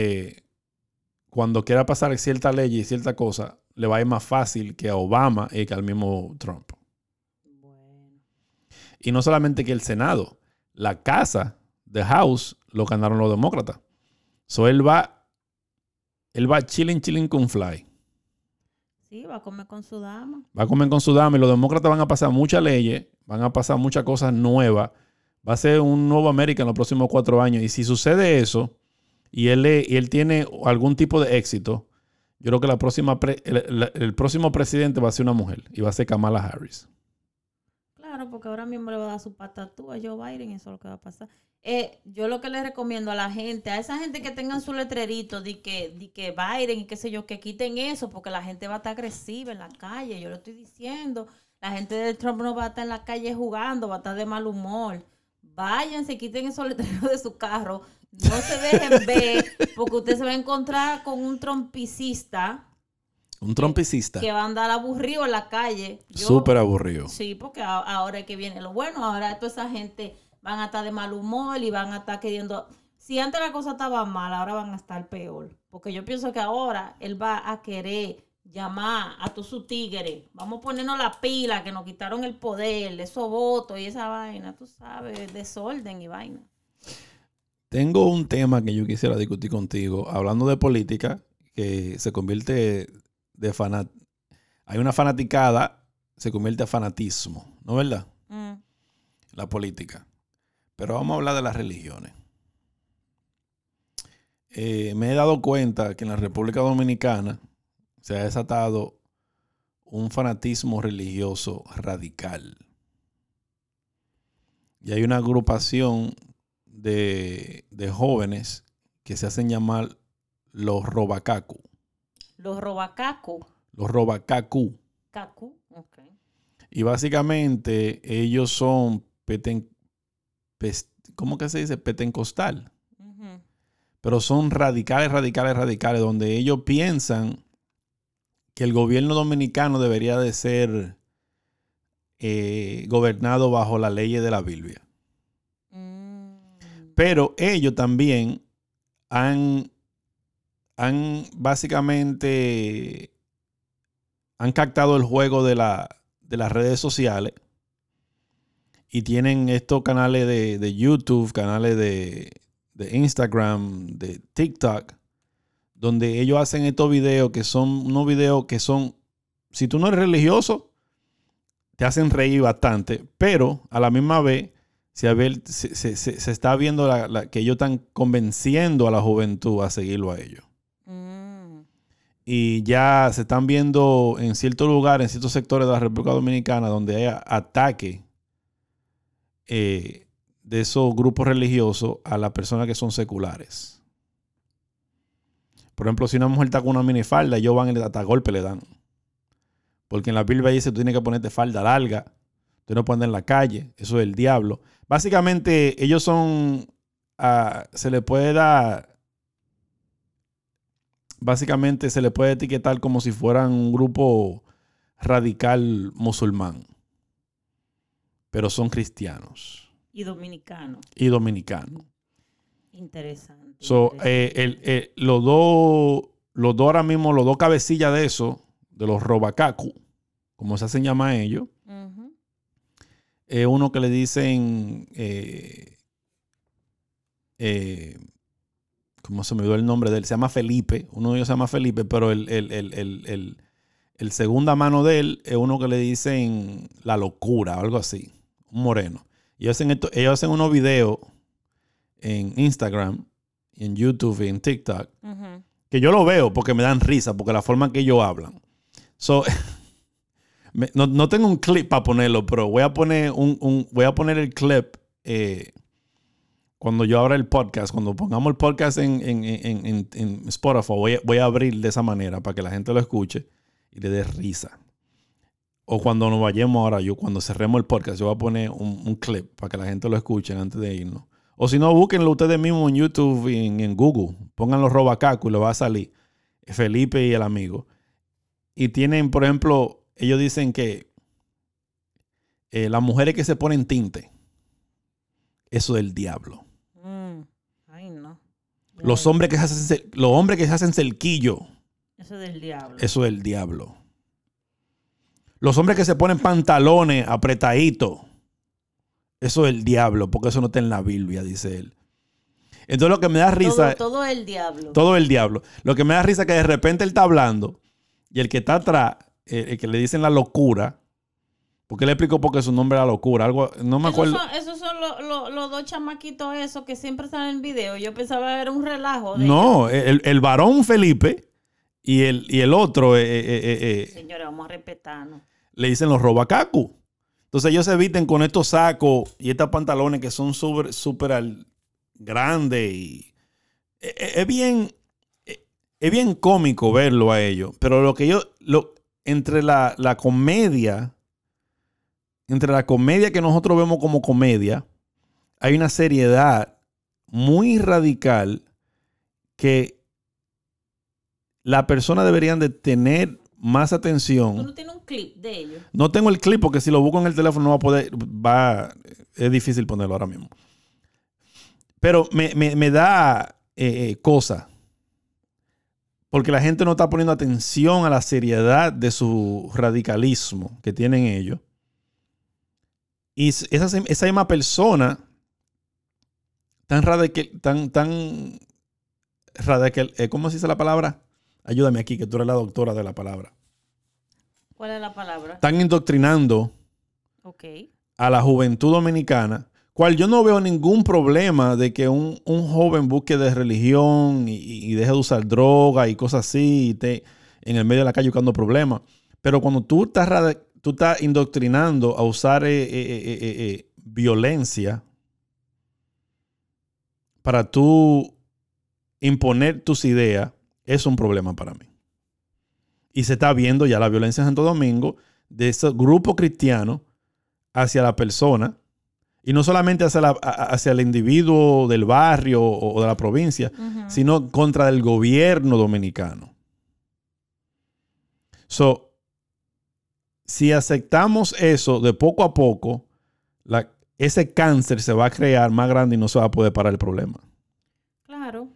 cuando quiera pasar cierta ley y cierta cosa, le va a ir más fácil que a Obama y que al mismo Trump. Bueno. Y no solamente que el Senado, la casa, the House, lo ganaron los demócratas. So, él va chilling con fly. Sí, va a comer con su dama. Va a comer con su dama y los demócratas van a pasar muchas leyes, van a pasar muchas cosas nuevas. Va a ser un nuevo América en los próximos 4 años. Y si sucede eso, y él tiene algún tipo de éxito, yo creo que el próximo presidente va a ser una mujer y va a ser Kamala Harris. Claro, porque ahora mismo le va a dar su patatú a Joe Biden y eso es lo que va a pasar. Yo lo que les recomiendo a la gente, a esa gente que tengan su letrerito de que Biden y qué sé yo, que quiten eso, porque la gente va a estar agresiva en la calle. Yo lo estoy diciendo. La gente de Trump no va a estar en la calle jugando, va a estar de mal humor. Váyanse, quiten esos letreros de su carro. No se dejen ver, porque usted se va a encontrar con un trompicista. Un trompicista. Que va a andar aburrido en la calle. Súper aburrido. Sí, porque ahora es que viene lo bueno. Ahora toda esa gente van a estar de mal humor y van a estar queriendo... Si antes la cosa estaba mal, ahora van a estar peor. Porque yo pienso que ahora él va a querer llamar a todos sus tigres. Vamos a ponernos la pila, que nos quitaron el poder, esos votos y esa vaina, tú sabes, desorden y vaina. Tengo un tema que yo quisiera discutir contigo, hablando de política, que se convierte hay una fanaticada, se convierte a fanatismo, ¿no es verdad? La política. Pero vamos a hablar de las religiones. Me he dado cuenta que en la República Dominicana se ha desatado un fanatismo religioso radical. Y hay una agrupación de jóvenes que se hacen llamar los robacacu. ¿Los robacacu? Los robacacu. Cacu, ok. Y básicamente ellos son ¿cómo que se dice? Pentecostal. Uh-huh. Pero son radicales, donde ellos piensan que el gobierno dominicano debería de ser gobernado bajo las leyes de la Biblia. Pero ellos también han básicamente captado el juego de las redes sociales y tienen estos canales de YouTube, canales de Instagram, de TikTok, donde ellos hacen estos videos que son unos videos que son, si tú no eres religioso, te hacen reír bastante, pero a la misma vez se está viendo que ellos están convenciendo a la juventud a seguirlo a ellos. Y ya se están viendo en ciertos lugares, en ciertos sectores de la República Dominicana, donde hay ataque de esos grupos religiosos a las personas que son seculares. Por ejemplo, si una mujer está con una minifalda, ellos van y hasta golpe le dan. Porque en la Biblia dice que tú tienes que ponerte falda larga, tú no puedes andar en la calle, eso es el diablo. Básicamente, ellos son, se le puede etiquetar como si fueran un grupo radical musulmán. Pero son cristianos. Y dominicanos. Y dominicanos. Interesante. So, los los dos ahora mismo, los dos cabecillas de eso, de los robacacu, como se hacen llamar a ellos, uno que le dicen, ¿cómo se me dio el nombre de él? Se llama Felipe. Uno de ellos se llama Felipe, pero el segunda mano de él es uno que le dicen La Locura, algo así, un moreno. Y ellos hacen unos videos en Instagram, en YouTube y en TikTok, que yo lo veo porque me dan risa, porque la forma que ellos hablan. So, no tengo un clip para ponerlo, pero voy a poner voy a poner el clip cuando yo abra el podcast. Cuando pongamos el podcast en Spotify, voy a abrir de esa manera para que la gente lo escuche y le dé risa. O cuando nos vayamos ahora, cuando cerremos el podcast, yo voy a poner un clip para que la gente lo escuche antes de irnos. O si no, búsquenlo ustedes mismos en YouTube y en Google. Pónganlo Robacacu y le va a salir Felipe y el amigo. Y tienen, por ejemplo, ellos dicen que las mujeres que se ponen tinte, eso es del diablo. Ay, no. Los hombres que se hacen cerquillo, eso es del diablo. Eso es del diablo. Los hombres que se ponen pantalones apretaditos, eso es el diablo, porque eso no está en la Biblia, dice él. Entonces lo que me da risa... Todo el diablo. Todo el diablo. Lo que me da risa es que de repente él está hablando y el que está atrás, el que le dicen La Locura, porque le explico por qué su nombre era Locura. Algo, no me acuerdo. Esos son los dos chamaquitos esos que siempre están en el video. Yo pensaba que era un relajo. No, el varón Felipe y el otro... Señores, vamos a respetarnos. Le dicen los Robacacu. Entonces ellos se visten con estos sacos y estos pantalones que son súper grandes. Y es bien cómico verlo a ellos. Pero lo que entre la comedia, entre la comedia que nosotros vemos como comedia, hay una seriedad muy radical que la persona deberían de tener más atención. ¿Tú no tienes un clip de ellos? No tengo el clip porque si lo busco en el teléfono no va a poder. Es difícil ponerlo ahora mismo. Pero me da cosa. Porque la gente no está poniendo atención a la seriedad de su radicalismo que tienen ellos. Y esa misma persona tan radical, ¿cómo se dice la palabra? Ayúdame aquí, que tú eres la doctora de la palabra. ¿Cuál es la palabra? Están indoctrinando a la juventud dominicana, cual yo no veo ningún problema de que un joven busque de religión y deje de usar droga y cosas así y esté en el medio de la calle buscando problemas. Pero cuando tú estás indoctrinando a usar violencia para tú imponer tus ideas, es un problema para mí. Y se está viendo ya la violencia en Santo Domingo de ese grupo cristiano hacia la persona, y no solamente hacia el individuo del barrio o de la provincia, sino contra el gobierno dominicano. Si aceptamos eso de poco a poco, ese cáncer se va a crear más grande y no se va a poder parar el problema. Claro.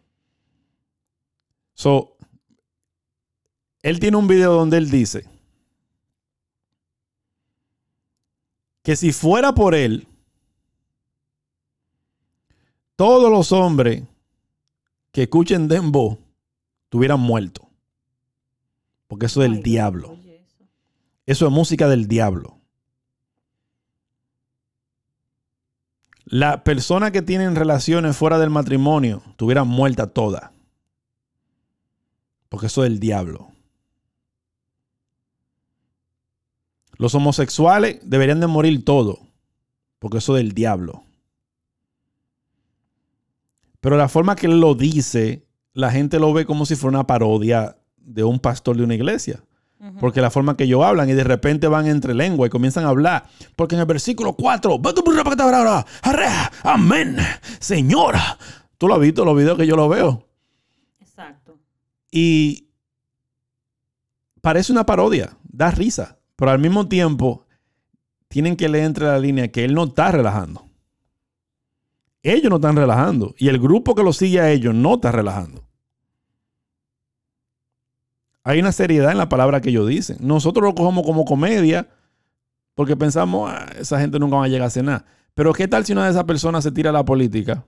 Él tiene un video donde él dice que si fuera por él, todos los hombres que escuchen dembow estuvieran muertos. Porque eso es del diablo. Eso es música del diablo. Las personas que tienen relaciones fuera del matrimonio estuvieran muertas todas. Porque eso es del diablo. Los homosexuales deberían de morir todos. Porque eso es del diablo. Pero la forma que él lo dice, la gente lo ve como si fuera una parodia de un pastor de una iglesia. Porque la forma que ellos hablan y de repente van entre lengua y comienzan a hablar. Porque en el versículo 4, amén, señora. ¿Tú lo has visto, los videos que yo lo veo? Exacto. Y parece una parodia, da risa. Pero al mismo tiempo tienen que leer entre la línea que él no está relajando. Ellos no están relajando. Y el grupo que lo sigue a ellos no está relajando. hay una seriedad en la palabra que ellos dicen. Nosotros lo cogemos como comedia porque pensamos, esa gente nunca va a llegar a hacer nada. Pero ¿qué tal si una de esas personas se tira a la política,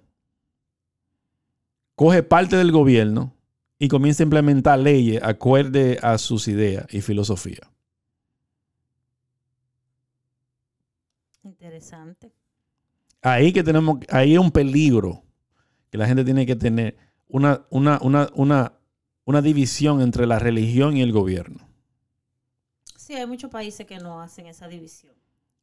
coge parte del gobierno y comienza a implementar leyes acorde a sus ideas y filosofía? Interesante. Ahí hay un peligro que la gente tiene que tener una división entre la religión y el gobierno. Sí, hay muchos países que no hacen esa división.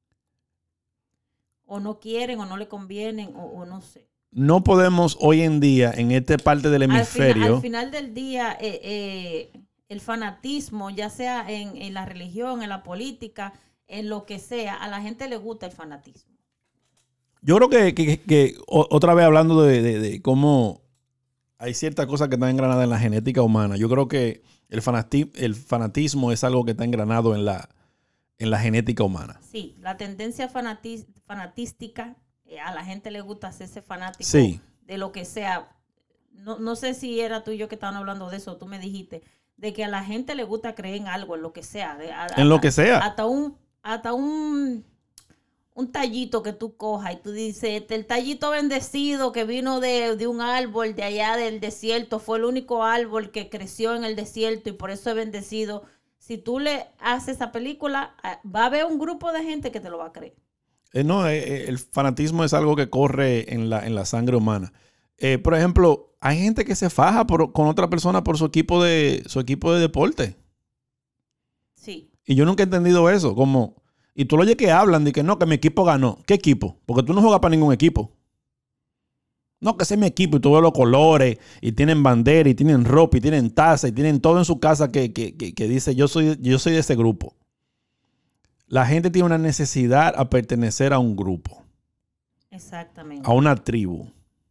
O no quieren, o no le convienen, o no sé. No podemos hoy en día, en esta parte del hemisferio... Al final del día, el fanatismo, ya sea en la religión, en la política, en lo que sea, a la gente le gusta el fanatismo. Yo creo que otra vez hablando de cómo hay ciertas cosas que están engranadas en la genética humana, yo creo que el fanatismo es algo que está engranado en la genética humana. Sí, la tendencia fanatística, a la gente le gusta hacerse fanático de lo que sea. No sé si era tú y yo que estaban hablando de eso, tú me dijiste, de que a la gente le gusta creer en algo, en lo que sea. En lo que sea. Hasta un tallito que tú cojas y tú dices, el tallito bendecido que vino de un árbol de allá del desierto, fue el único árbol que creció en el desierto y por eso es bendecido. Si tú le haces esa película, va a haber un grupo de gente que te lo va a creer. El fanatismo es algo que corre en la sangre humana. Por ejemplo, hay gente que se faja con otra persona por su equipo de deporte. Sí. Y yo nunca he entendido eso. Y tú lo oyes que hablan de que no, que mi equipo ganó. ¿Qué equipo? Porque tú no juegas para ningún equipo. No, que ese es mi equipo. Y tú ves los colores, y tienen bandera, y tienen ropa, y tienen taza, y tienen todo en su casa que dice, yo soy de ese grupo. La gente tiene una necesidad a pertenecer a un grupo. Exactamente. A una tribu.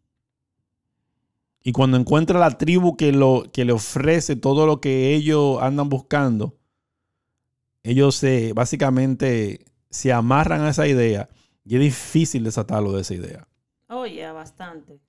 Y cuando encuentra la tribu que le ofrece todo lo que ellos andan buscando, ellos básicamente se amarran a esa idea y es difícil desatarlo de esa idea. Oye, bastante.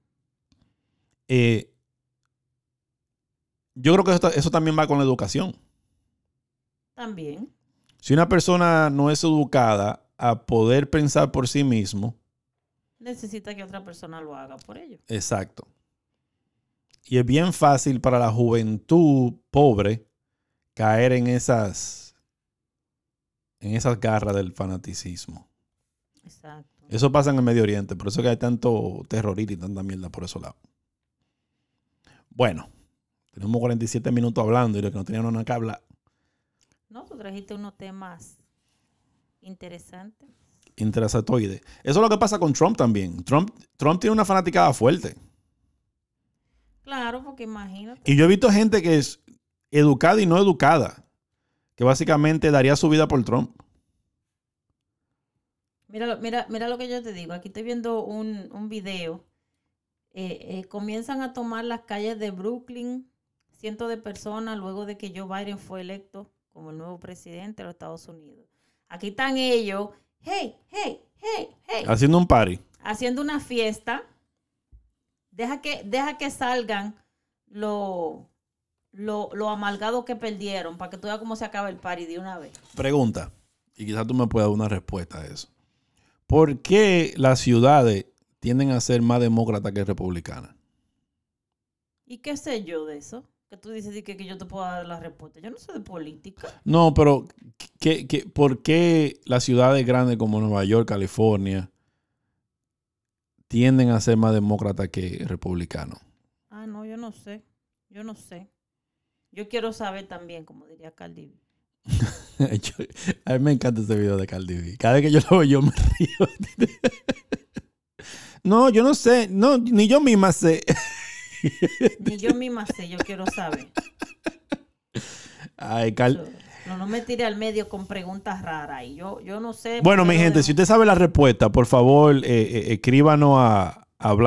Yo creo que eso también va con la educación. También. Si una persona no es educada a poder pensar por sí mismo, necesita que otra persona lo haga por ello. Exacto. Y es bien fácil para la juventud pobre caer en esas garras del fanaticismo. Exacto. Eso pasa en el Medio Oriente, por eso que hay tanto terrorista y tanta mierda por esos lados. Bueno, tenemos 47 minutos hablando y lo que no teníamos nada que hablar. No, tú trajiste unos temas interesantes. Interesatoides. Eso es lo que pasa con Trump también. Trump tiene una fanaticada fuerte. Claro, porque imagínate. Y yo he visto gente que es educada y no educada, que básicamente daría su vida por Trump. Mira lo que yo te digo. Aquí estoy viendo un video. Comienzan a tomar las calles de Brooklyn, cientos de personas, luego de que Joe Biden fue electo como el nuevo presidente de los Estados Unidos. Aquí están ellos, hey. Haciendo un party. Haciendo una fiesta. Deja que salgan lo amargado que perdieron para que tú veas cómo se acaba el party de una vez. Pregunta, y quizás tú me puedas dar una respuesta a eso. ¿Por qué las ciudades tienden a ser más demócratas que republicanas? ¿Y qué sé yo de eso? Que tú dices que yo te puedo dar la respuesta. Yo no sé de política. No, pero ¿por qué las ciudades grandes como Nueva York, California, tienden a ser más demócratas que republicanos? Ah, no, yo no sé. Yo quiero saber también, como diría Cardi B. A mí me encanta ese video de Cardi B. Cada vez que yo lo veo, yo me río. No, yo no sé. No, ni yo misma sé. Ni yo misma sé, yo quiero saber. Ay, no me tire al medio con preguntas raras. Y yo no sé. Bueno, mi gente, si usted sabe la respuesta, por favor, escríbanos a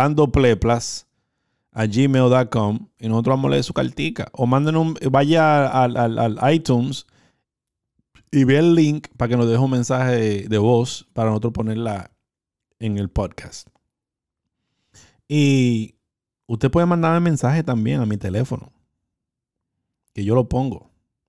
hablandopleplas@gmail.com y nosotros vamos a leer su cartica. O vaya al iTunes y ve el link para que nos deje un mensaje de voz para nosotros ponerla en el podcast. Y usted puede mandarme mensaje también a mi teléfono, que yo lo pongo.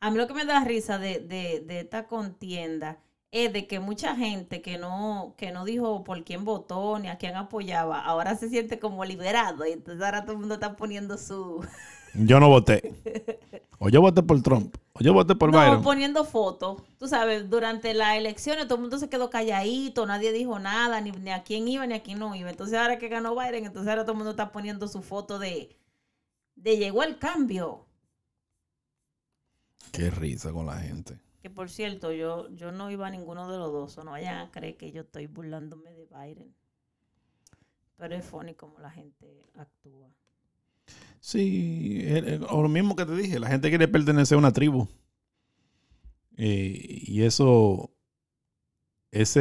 A mí lo que me da risa de esta contienda es de que mucha gente que no dijo por quién votó ni a quién apoyaba, ahora se siente como liberado y entonces ahora todo el mundo está poniendo su... Yo no voté. O yo voté por Trump, o yo voté por Biden. No, poniendo fotos. Tú sabes, durante las elecciones todo el mundo se quedó calladito, nadie dijo nada, ni a quién iba ni a quién no iba. Entonces ahora que ganó Biden, entonces ahora todo el mundo está poniendo su foto de llegó el cambio. Qué risa con la gente. Que por cierto, yo no iba a ninguno de los dos, o no vayan a creer que yo estoy burlándome de Biden. Pero es funny como la gente actúa. Sí, o lo mismo que te dije, la gente quiere pertenecer a una tribu. Y eso, esa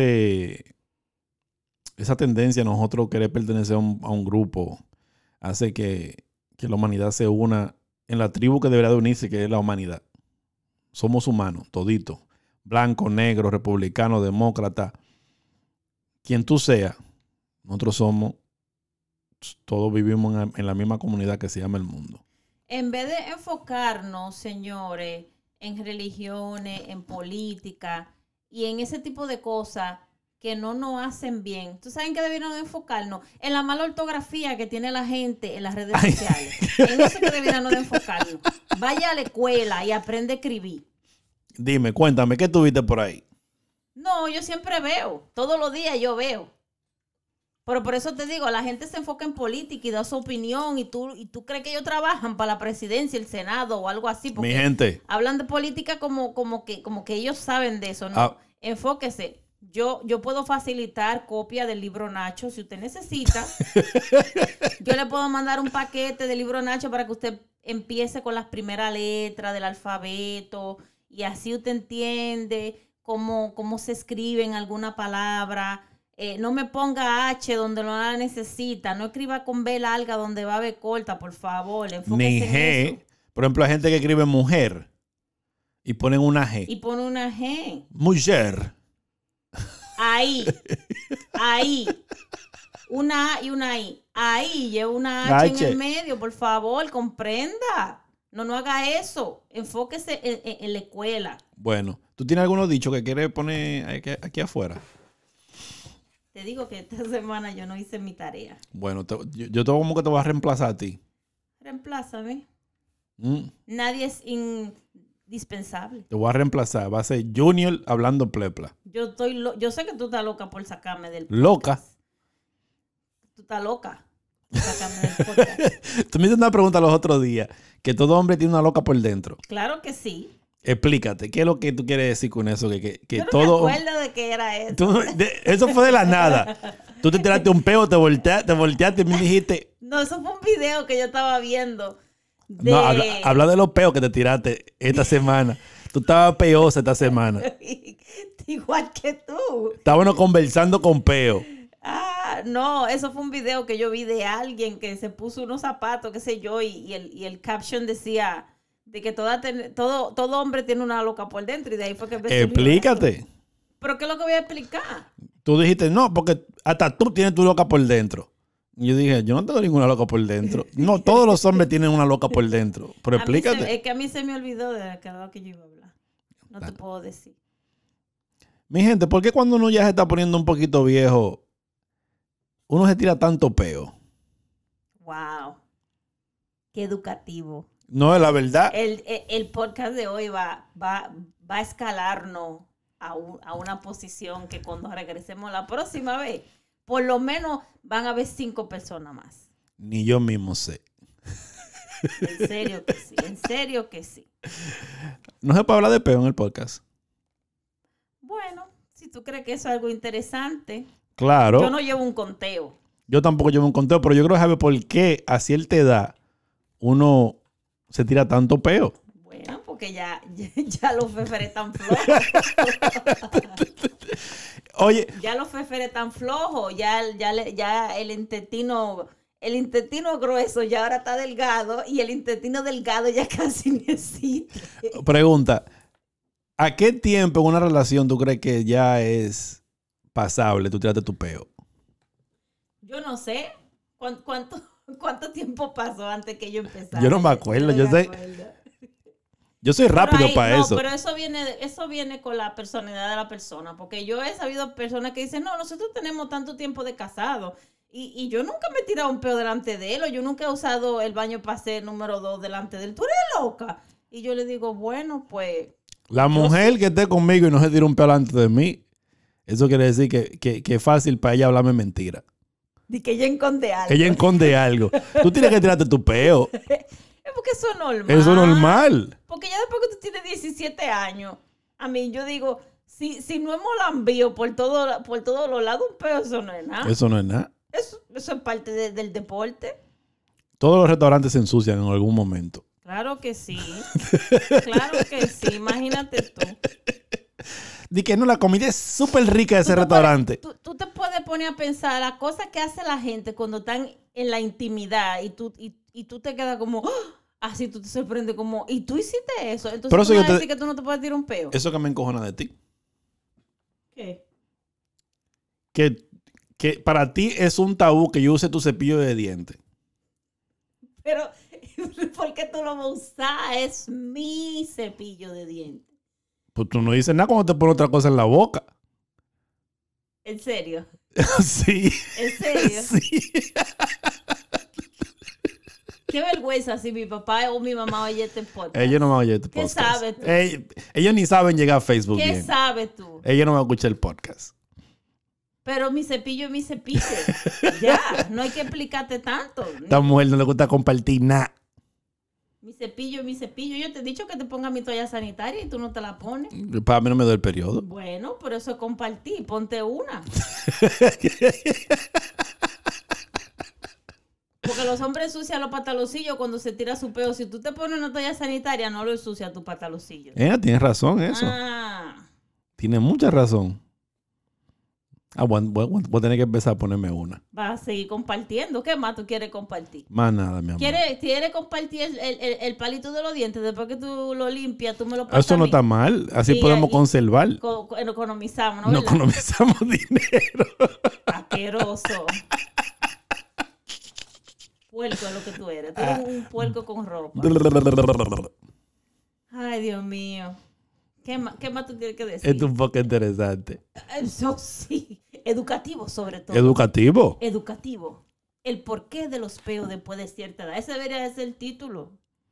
tendencia a nosotros querer pertenecer a un grupo hace que la humanidad se una en la tribu que debería de unirse, que es la humanidad. Somos humanos, toditos. Blanco, negro, republicano, demócrata. Quien tú seas, nosotros somos, todos vivimos en la misma comunidad que se llama el mundo. En vez de enfocarnos, señores, en religiones, en política y en ese tipo de cosas que no nos hacen bien, ¿tú sabes en qué debieron enfocarnos? En la mala ortografía que tiene la gente en las redes sociales. En eso que debieron enfocarnos. Vaya a la escuela y aprende a escribir. Dime, cuéntame, ¿qué tuviste por ahí? No, yo siempre veo. Todos los días yo veo. Pero por eso te digo, la gente se enfoca en política y da su opinión y tú crees que ellos trabajan para la presidencia, el Senado o algo así. Mi gente. Hablan de política como que ellos saben de eso, ¿no? Enfóquese. Yo puedo facilitar copia del libro Nacho si usted necesita. Yo le puedo mandar un paquete del libro Nacho para que usted empiece con las primeras letras del alfabeto y así usted entiende cómo se escribe en alguna palabra. No me ponga H donde no la necesita. No escriba con B larga donde va B corta, por favor. Ni G. En eso. Por ejemplo, hay gente que escribe mujer y ponen una G. Y pone una G. Mujer. Ahí. Una A y una I. Ahí lleva una H en el medio, por favor, comprenda. No haga eso. Enfóquese en la escuela. Bueno, ¿tú tienes algunos dichos que quieres poner aquí afuera? Te digo que esta semana yo no hice mi tarea. Bueno, yo tengo como que te voy a reemplazar a ti. Reemplázame. Nadie es indispensable. Te voy a reemplazar. Va a ser Junior hablando plepla. Yo sé que tú estás loca por sacarme del podcast. ¿Loca? Tú estás loca por sacarme del podcast. Tú me hiciste una pregunta los otros días, que todo hombre tiene una loca por dentro. Claro que sí. Explícate, ¿qué es lo que tú quieres decir con eso? Que yo no todo... me acuerdo de qué era eso. Eso fue de la nada. Tú te tiraste un peo, te volteaste y me dijiste... No, eso fue un video que yo estaba viendo. No, habla de los peos que te tiraste esta semana. Tú estabas peosa esta semana. Igual que tú. Estábamos conversando con peo. No, eso fue un video que yo vi de alguien que se puso unos zapatos, qué sé yo, y el caption decía... de que todo hombre tiene una loca por dentro y de ahí fue que... Explícate. ¿Pero qué es lo que voy a explicar? Tú dijiste, no, porque hasta tú tienes tu loca por dentro. Y yo dije, yo no tengo ninguna loca por dentro. No, todos los hombres tienen una loca por dentro. Pero explícate. Es que a mí se me olvidó de lo que yo iba a hablar. No te puedo decir. Mi gente, ¿por qué cuando uno ya se está poniendo un poquito viejo, uno se tira tanto peo? Wow. Qué educativo. No, es la verdad. El podcast de hoy va a escalarnos a una posición que cuando regresemos la próxima vez, por lo menos van a haber 5 personas más. Ni yo mismo sé. En serio que sí, en serio que sí. ¿No se puede hablar de peo en el podcast? Bueno, si tú crees que eso es algo interesante. Claro. Yo no llevo un conteo. Yo tampoco llevo un conteo, pero yo creo que sabe por qué a cierta edad uno se tira tanto peo. Bueno, porque ya los feferes están flojos. Oye. Ya los feferes están flojos. Ya el intestino grueso ya ahora está delgado y el intestino delgado ya casi ni existe. Pregunta. ¿A qué tiempo en una relación tú crees que ya es pasable tú tirarte tu peo? Yo no sé. ¿Cuánto tiempo pasó antes que yo empezara? Yo no me acuerdo. Yo soy rápido para eso. No, pero eso viene con la personalidad de la persona. Porque yo he sabido personas que dicen, no, nosotros tenemos tanto tiempo de casado. Y yo nunca me he tirado un peo delante de él. O yo nunca he usado el baño para ser número 2 delante de él. Tú eres loca. Y yo le digo, bueno, pues... La mujer que esté conmigo y no se tira un peo delante de mí, eso quiere decir que es fácil para ella hablarme mentira. De que ella esconde algo. Que ella esconde algo. Tú tienes que tirarte tu peo. Es porque eso es normal. Eso es normal. Porque ya después que tú tienes 17 años, a mí yo digo, si no hemos lambido por todos los lados, un peo, eso no es nada. Eso no es nada. Eso es parte del deporte. Todos los restaurantes se ensucian en algún momento. Claro que sí. Claro que sí. Imagínate tú. Di que no, la comida es súper rica de ese restaurante. Tú te puedes poner a pensar las cosas que hace la gente cuando están en la intimidad y tú te quedas como... ¡oh! Así tú te sorprendes como... ¿Y tú hiciste eso? Entonces pero tú eso vas a decir que tú no te puedes tirar un peo. Eso que me encojona de ti. ¿Qué? Que para ti es un tabú que yo use tu cepillo de dientes. Pero, ¿por qué tú lo vas a usar? Es mi cepillo de dientes. Pues tú no dices nada cuando te pones otra cosa en la boca. ¿En serio? Sí. ¿En serio? Sí. Qué vergüenza si mi papá o mi mamá oye este podcast. Ellos no van a oír este ¿Qué podcast. sabes tú? Ellos ni saben llegar a Facebook ¿Qué bien. sabes tú? Ellos no van a escuchar el podcast. Pero mi cepillo es mi cepillo. Ya, no hay que explicarte tanto. A esta mujer no le gusta compartir nada. Mi cepillo es mi cepillo. Yo te he dicho que te ponga mi toalla sanitaria y tú no te la pones. Para mí no me doy el periodo. Bueno, por eso es compartir. Ponte una. Porque los hombres ensucian los pantaloncillos cuando se tira su peo. Si tú te pones una toalla sanitaria, no lo ensucia tu pantaloncillo. Tienes razón eso. Tienes mucha razón. Bueno, voy a tener que empezar a ponerme una. Vas a seguir compartiendo. ¿Qué más tú quieres compartir? Más nada, mi amor. ¿Quieres compartir el palito de los dientes? Después que tú lo limpias, tú me lo pasas. Eso no está mal. Así podemos conservar. Economizamos, ¿no? No economizamos dinero. Asqueroso. Puerco es lo que tú eres. Tú eres un puerco con ropa. Ay, Dios mío. ¿Qué más tú tienes que decir? Es un poco interesante. Eso sí. Educativo, sobre todo. ¿Educativo? Educativo. El porqué de los peos después de cierta edad. Ese debería ser el título.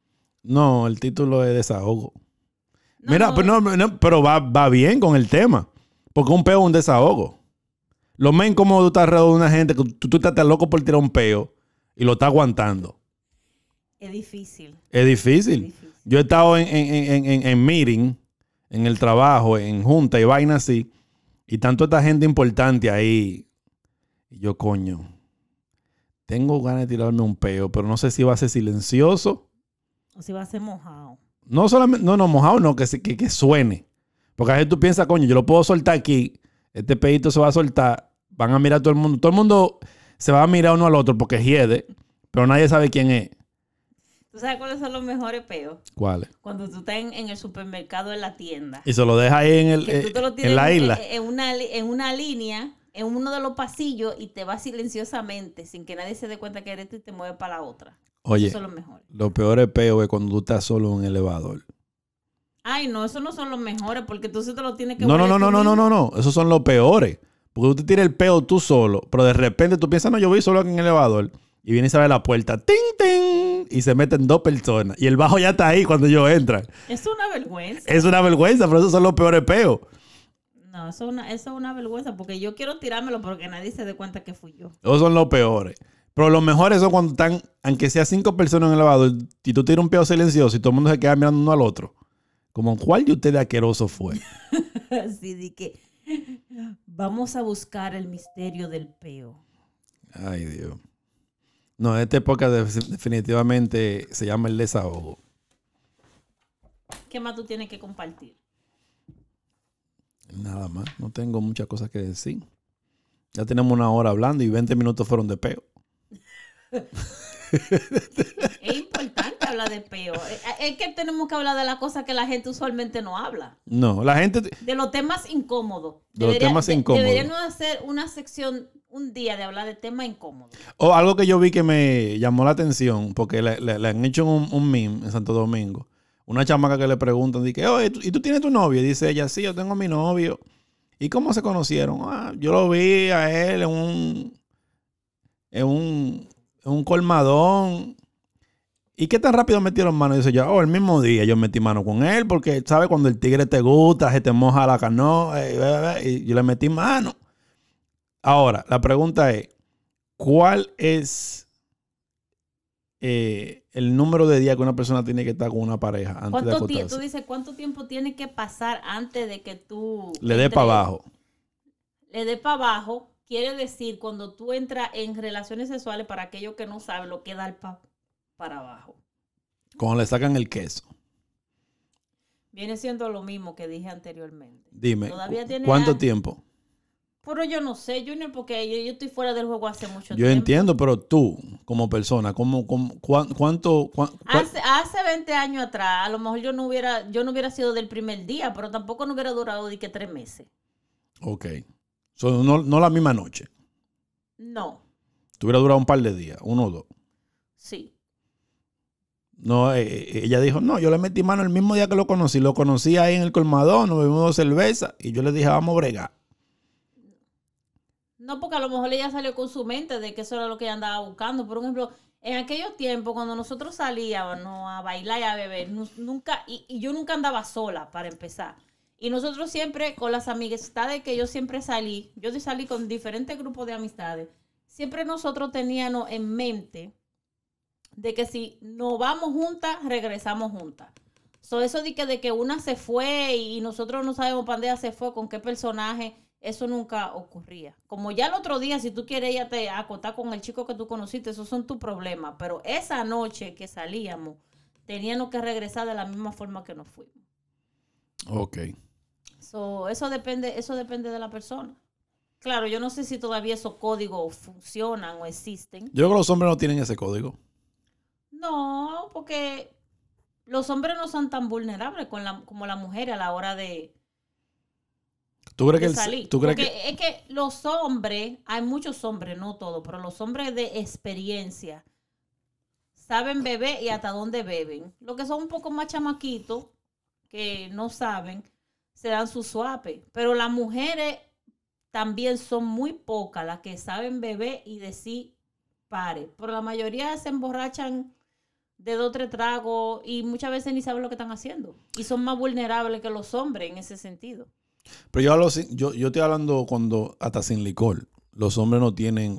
No, el título es desahogo. Mira, pero va bien con el tema. Porque un peo es un desahogo. Lo más incómodo tú estás alrededor de una gente que tú estás loco por tirar un peo y lo estás aguantando. Es difícil. Es difícil. Yo he estado en meeting, en el trabajo, en junta y vaina así. Y tanto esta gente importante ahí. Y yo, coño, tengo ganas de tirarme un peo, pero no sé si va a ser silencioso. O si va a ser mojado. No solamente, no, mojado no, que suene. Porque a veces tú piensas, coño, yo lo puedo soltar aquí. Este pedito se va a soltar. Van a mirar todo el mundo. Todo el mundo se va a mirar uno al otro porque hiede. Pero nadie sabe quién es. ¿Tú sabes cuáles son los mejores peos? ¿Cuáles? Cuando tú estás en el supermercado, en la tienda. Y se lo dejas ahí en la isla. En una línea, en uno de los pasillos, y te vas silenciosamente, sin que nadie se dé cuenta que eres tú, y te mueves para la otra. Oye, esos son los mejores. Lo peor es peo es cuando tú estás solo en un elevador. Ay, no, esos no son los mejores, porque entonces te lo tienes que... No. Esos son los peores. Porque tú te tiras el peo tú solo, pero de repente tú piensas, no, yo voy solo aquí en el elevador. Y viene y se abre la puerta, ¡ting, ting! Y se meten 2 personas. Y el bajo ya está ahí cuando ellos entran. Es una vergüenza. Es una vergüenza, pero esos son los peores peos. No, eso es una vergüenza, porque yo quiero tirármelo porque nadie se dé cuenta que fui yo. Esos son los peores. Pero los mejores son cuando están, aunque sea 5 personas en el elevador, y tú tiras un peo silencioso y todo el mundo se queda mirando uno al otro. Como, ¿cuál de ustedes asqueroso fue? Así de que vamos a buscar el misterio del peo. Ay, Dios. No, esta época definitivamente se llama el desahogo. ¿Qué más tú tienes que compartir? Nada más. No tengo muchas cosas que decir. Ya tenemos 1 hora hablando y 20 minutos fueron de peo. Es importante hablar de peo. Es que tenemos que hablar de las cosas que la gente usualmente no habla. No, la gente... De los temas incómodos. Deberíamos hacer una sección un día de hablar de temas incómodos. O algo que yo vi que me llamó la atención, porque le han hecho un meme en Santo Domingo. una chamaca que le preguntan, dice, oye, ¿y tú tienes tu novio? Y dice ella, sí, yo tengo mi novio. ¿Y cómo se conocieron? Yo lo vi a él en un colmadón. ¿Y qué tan rápido metieron mano? Y dice yo, el mismo día yo metí mano con él porque, ¿sabes? Cuando el tigre te gusta, se te moja la canoa, y yo le metí mano. Ahora, la pregunta es, ¿cuál es el número de días que una persona tiene que estar con una pareja antes de acostarse? Tú dices, ¿cuánto tiempo tiene que pasar antes de que tú... Le dé para abajo. Le dé para abajo quiere decir cuando tú entras en relaciones sexuales, para aquellos que no saben lo que da el para abajo. Cuando le sacan el queso. Viene siendo lo mismo que dije anteriormente. Dime, ¿cuánto tiempo? Pero yo no sé, Junior, porque yo estoy fuera del juego hace mucho tiempo. Yo entiendo, pero tú, como persona, ¿cuánto? Hace 20 años atrás, a lo mejor yo no hubiera sido del primer día, pero tampoco no hubiera durado de que 3 meses. Ok. No la misma noche. No. Tú hubiera durado un par de días, 1 o 2. Sí. No, ella dijo, no, yo le metí mano el mismo día que lo conocí. Lo conocí ahí en el colmadón, nos bebimos 2 cervezas y yo le dije, vamos a bregar. No, porque a lo mejor ella salió con su mente de que eso era lo que ella andaba buscando. Por ejemplo, en aquellos tiempos, cuando nosotros salíamos a bailar y a beber, nunca, y yo nunca andaba sola, para empezar. Y nosotros siempre, con las amistades que yo siempre salí con diferentes grupos de amistades, siempre nosotros teníamos en mente de que si nos vamos juntas, regresamos juntas. Eso de que una se fue y nosotros no sabemos para dónde se fue, con qué personaje, eso nunca ocurría. Como ya el otro día, si tú quieres ya te acostar con el chico que tú conociste, esos son tus problemas. Pero esa noche que salíamos, teníamos que regresar de la misma forma que nos fuimos. Ok. Eso depende de la persona. Claro, yo no sé si todavía esos códigos funcionan o existen. Yo creo que los hombres no tienen ese código. No, porque los hombres no son tan vulnerables como la mujer a la hora de... ¿Tú crees que salir? Es que los hombres, hay muchos hombres, no todos, pero los hombres de experiencia saben beber y hasta dónde beben. Los que son un poco más chamaquitos, que no saben, se dan su suape. Pero las mujeres también son muy pocas las que saben beber y decir pare. Pero la mayoría se emborrachan de 2 o 3 tragos y muchas veces ni saben lo que están haciendo. Y son más vulnerables que los hombres en ese sentido. Pero yo estoy hablando cuando hasta sin licor. Los hombres no tienen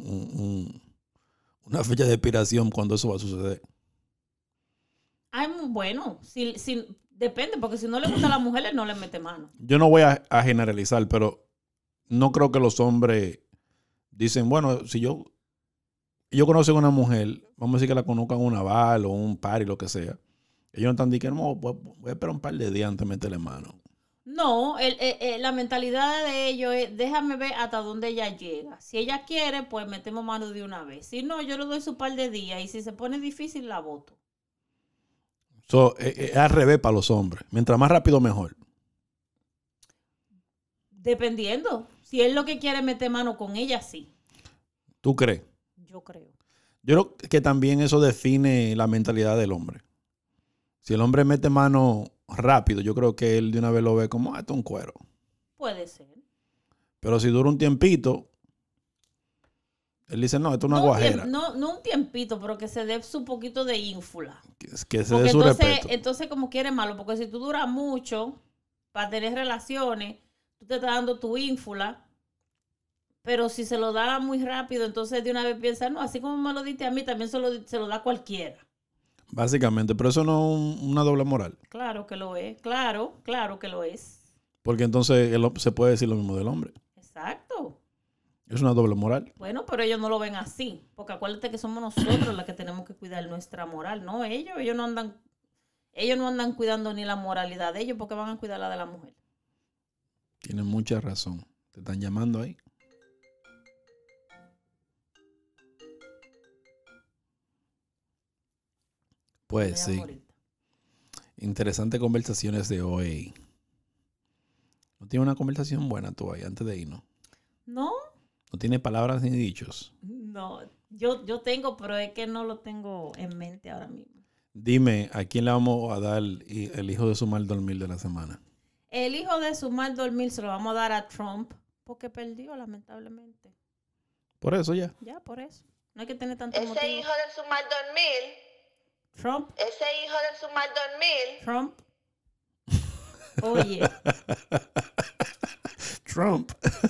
una fecha de expiración cuando eso va a suceder. Ay, bueno, depende, porque si no le gusta a las mujeres, no le mete mano. Yo no voy a generalizar, pero no creo que los hombres dicen, bueno, si yo conozco a una mujer, vamos a decir que la conozcan en una bar o un party, lo que sea. Ellos no están diciendo, no, voy a esperar un par de días antes de meterle mano. No, la mentalidad de ellos es, déjame ver hasta dónde ella llega. Si ella quiere, pues metemos mano de una vez. Si no, yo le doy su par de días y si se pone difícil, la boto. Es al revés para los hombres. Mientras más rápido, mejor. Dependiendo. Si él lo que quiere meter mano con ella, sí. ¿Tú crees? Yo creo. Yo creo que también eso define la mentalidad del hombre. Si el hombre mete mano rápido, yo creo que él de una vez lo ve como, esto es un cuero. Puede ser. Pero si dura un tiempito, él dice, no, esto es una guajera. No un tiempito, pero que se dé su poquito de ínfula. Que se dé su respeto. Entonces, como quiere malo, porque si tú duras mucho para tener relaciones, tú te estás dando tu ínfula, pero si se lo da muy rápido, entonces de una vez piensa, no, así como me lo diste a mí, también se lo da cualquiera. Básicamente, pero eso no es una doble moral. Claro que lo es, claro que lo es. Porque entonces se puede decir lo mismo del hombre. Exacto. Es una doble moral. Bueno, pero ellos no lo ven así, porque acuérdate que somos nosotros las que tenemos que cuidar nuestra moral, no ellos no andan cuidando ni la moralidad de ellos, porque van a cuidar la de la mujer. Tienen mucha razón. ¿Te están llamando ahí? Pues sí. Interesantes conversaciones de hoy. ¿No tiene una conversación buena tú ahí antes de irnos? No. ¿No tiene palabras ni dichos? No, yo tengo, pero es que no lo tengo en mente ahora mismo. Dime, ¿a quién le vamos a dar el hijo de su mal dormir de la semana? El hijo de su mal dormir se lo vamos a dar a Trump porque perdió, lamentablemente. Por eso ya. Ya, por eso. No hay que tener tanto Ese motivo. hijo de su mal dormir. Trump. Ese hijo de su mal dormir. Trump. Oye. Trump.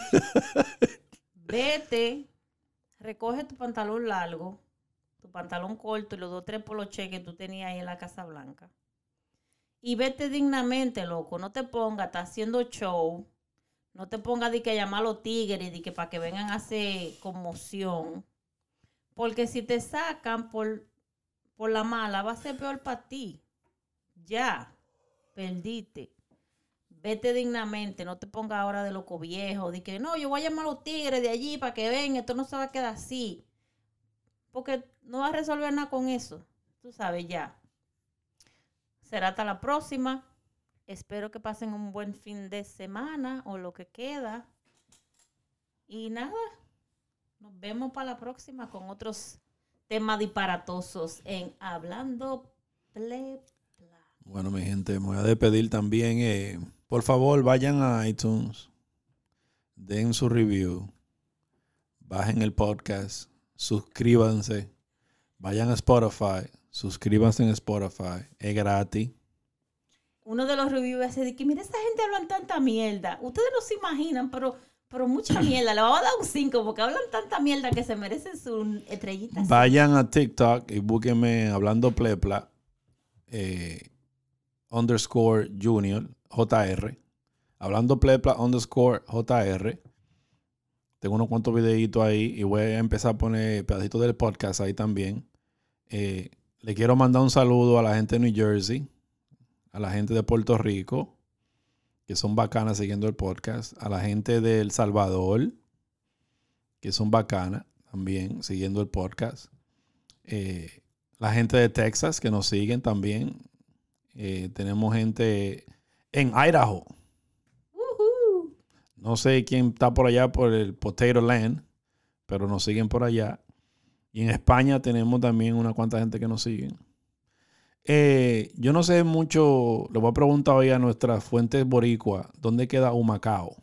Vete, recoge tu pantalón largo, tu pantalón corto y los 2-3 poloches que tú tenías ahí en la Casa Blanca. Y vete dignamente, loco. No te pongas, está haciendo show. No te pongas de que llamar a los tigres, de que para que vengan a hacer conmoción. Porque si te sacan por la mala, va a ser peor para ti. Ya, perdiste. Vete dignamente, no te pongas ahora de loco viejo, de que no, yo voy a llamar a los tigres de allí para que vengan, esto no se va a quedar así. Porque no vas a resolver nada con eso. Tú sabes, ya. Será hasta la próxima. Espero que pasen un buen fin de semana o lo que queda. Y nada, nos vemos para la próxima con otros temas disparatosos en Hablando Plepla. Bueno, mi gente, me voy a despedir también. Por favor, vayan a iTunes, den su review, bajen el podcast, suscríbanse, vayan a Spotify, suscríbanse en Spotify, es gratis. Uno de los reviews dice que mira, esa gente hablan tanta mierda. Ustedes no se imaginan, pero mucha mierda. Le vamos a dar un 5 porque hablan tanta mierda que se merecen su estrellita. Vayan a TikTok y búsquenme Hablando Plepla _Junior JR. Hablando Plepla _JR. Tengo unos cuantos videitos ahí y voy a empezar a poner pedacitos del podcast ahí también. Le quiero mandar un saludo a la gente de New Jersey, a la gente de Puerto Rico, que son bacanas siguiendo el podcast, a la gente de El Salvador, que son bacanas también siguiendo el podcast, la gente de Texas que nos siguen también. Tenemos gente en Idaho. No sé quién está por allá por el Potato Land, pero nos siguen por allá. Y en España tenemos también una cuanta gente que nos siguen. Yo no sé mucho, le voy a preguntar hoy a nuestras fuentes boricuas, ¿dónde queda Humacao?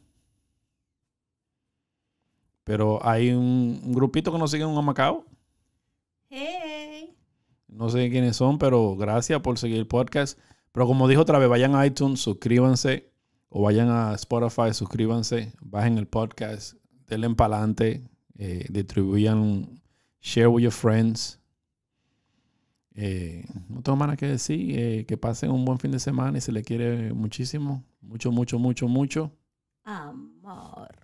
Pero hay un grupito que nos sigue en Humacao. Hey. No sé quiénes son, pero gracias por seguir el podcast. Pero como dijo otra vez, vayan a iTunes, suscríbanse, o vayan a Spotify, suscríbanse, bajen el podcast, denle pa'lante, distribuyan, share with your friends. No tengo más nada que decir. Que pasen un buen fin de semana y se les quiere muchísimo. Mucho, mucho, mucho, mucho. Amor.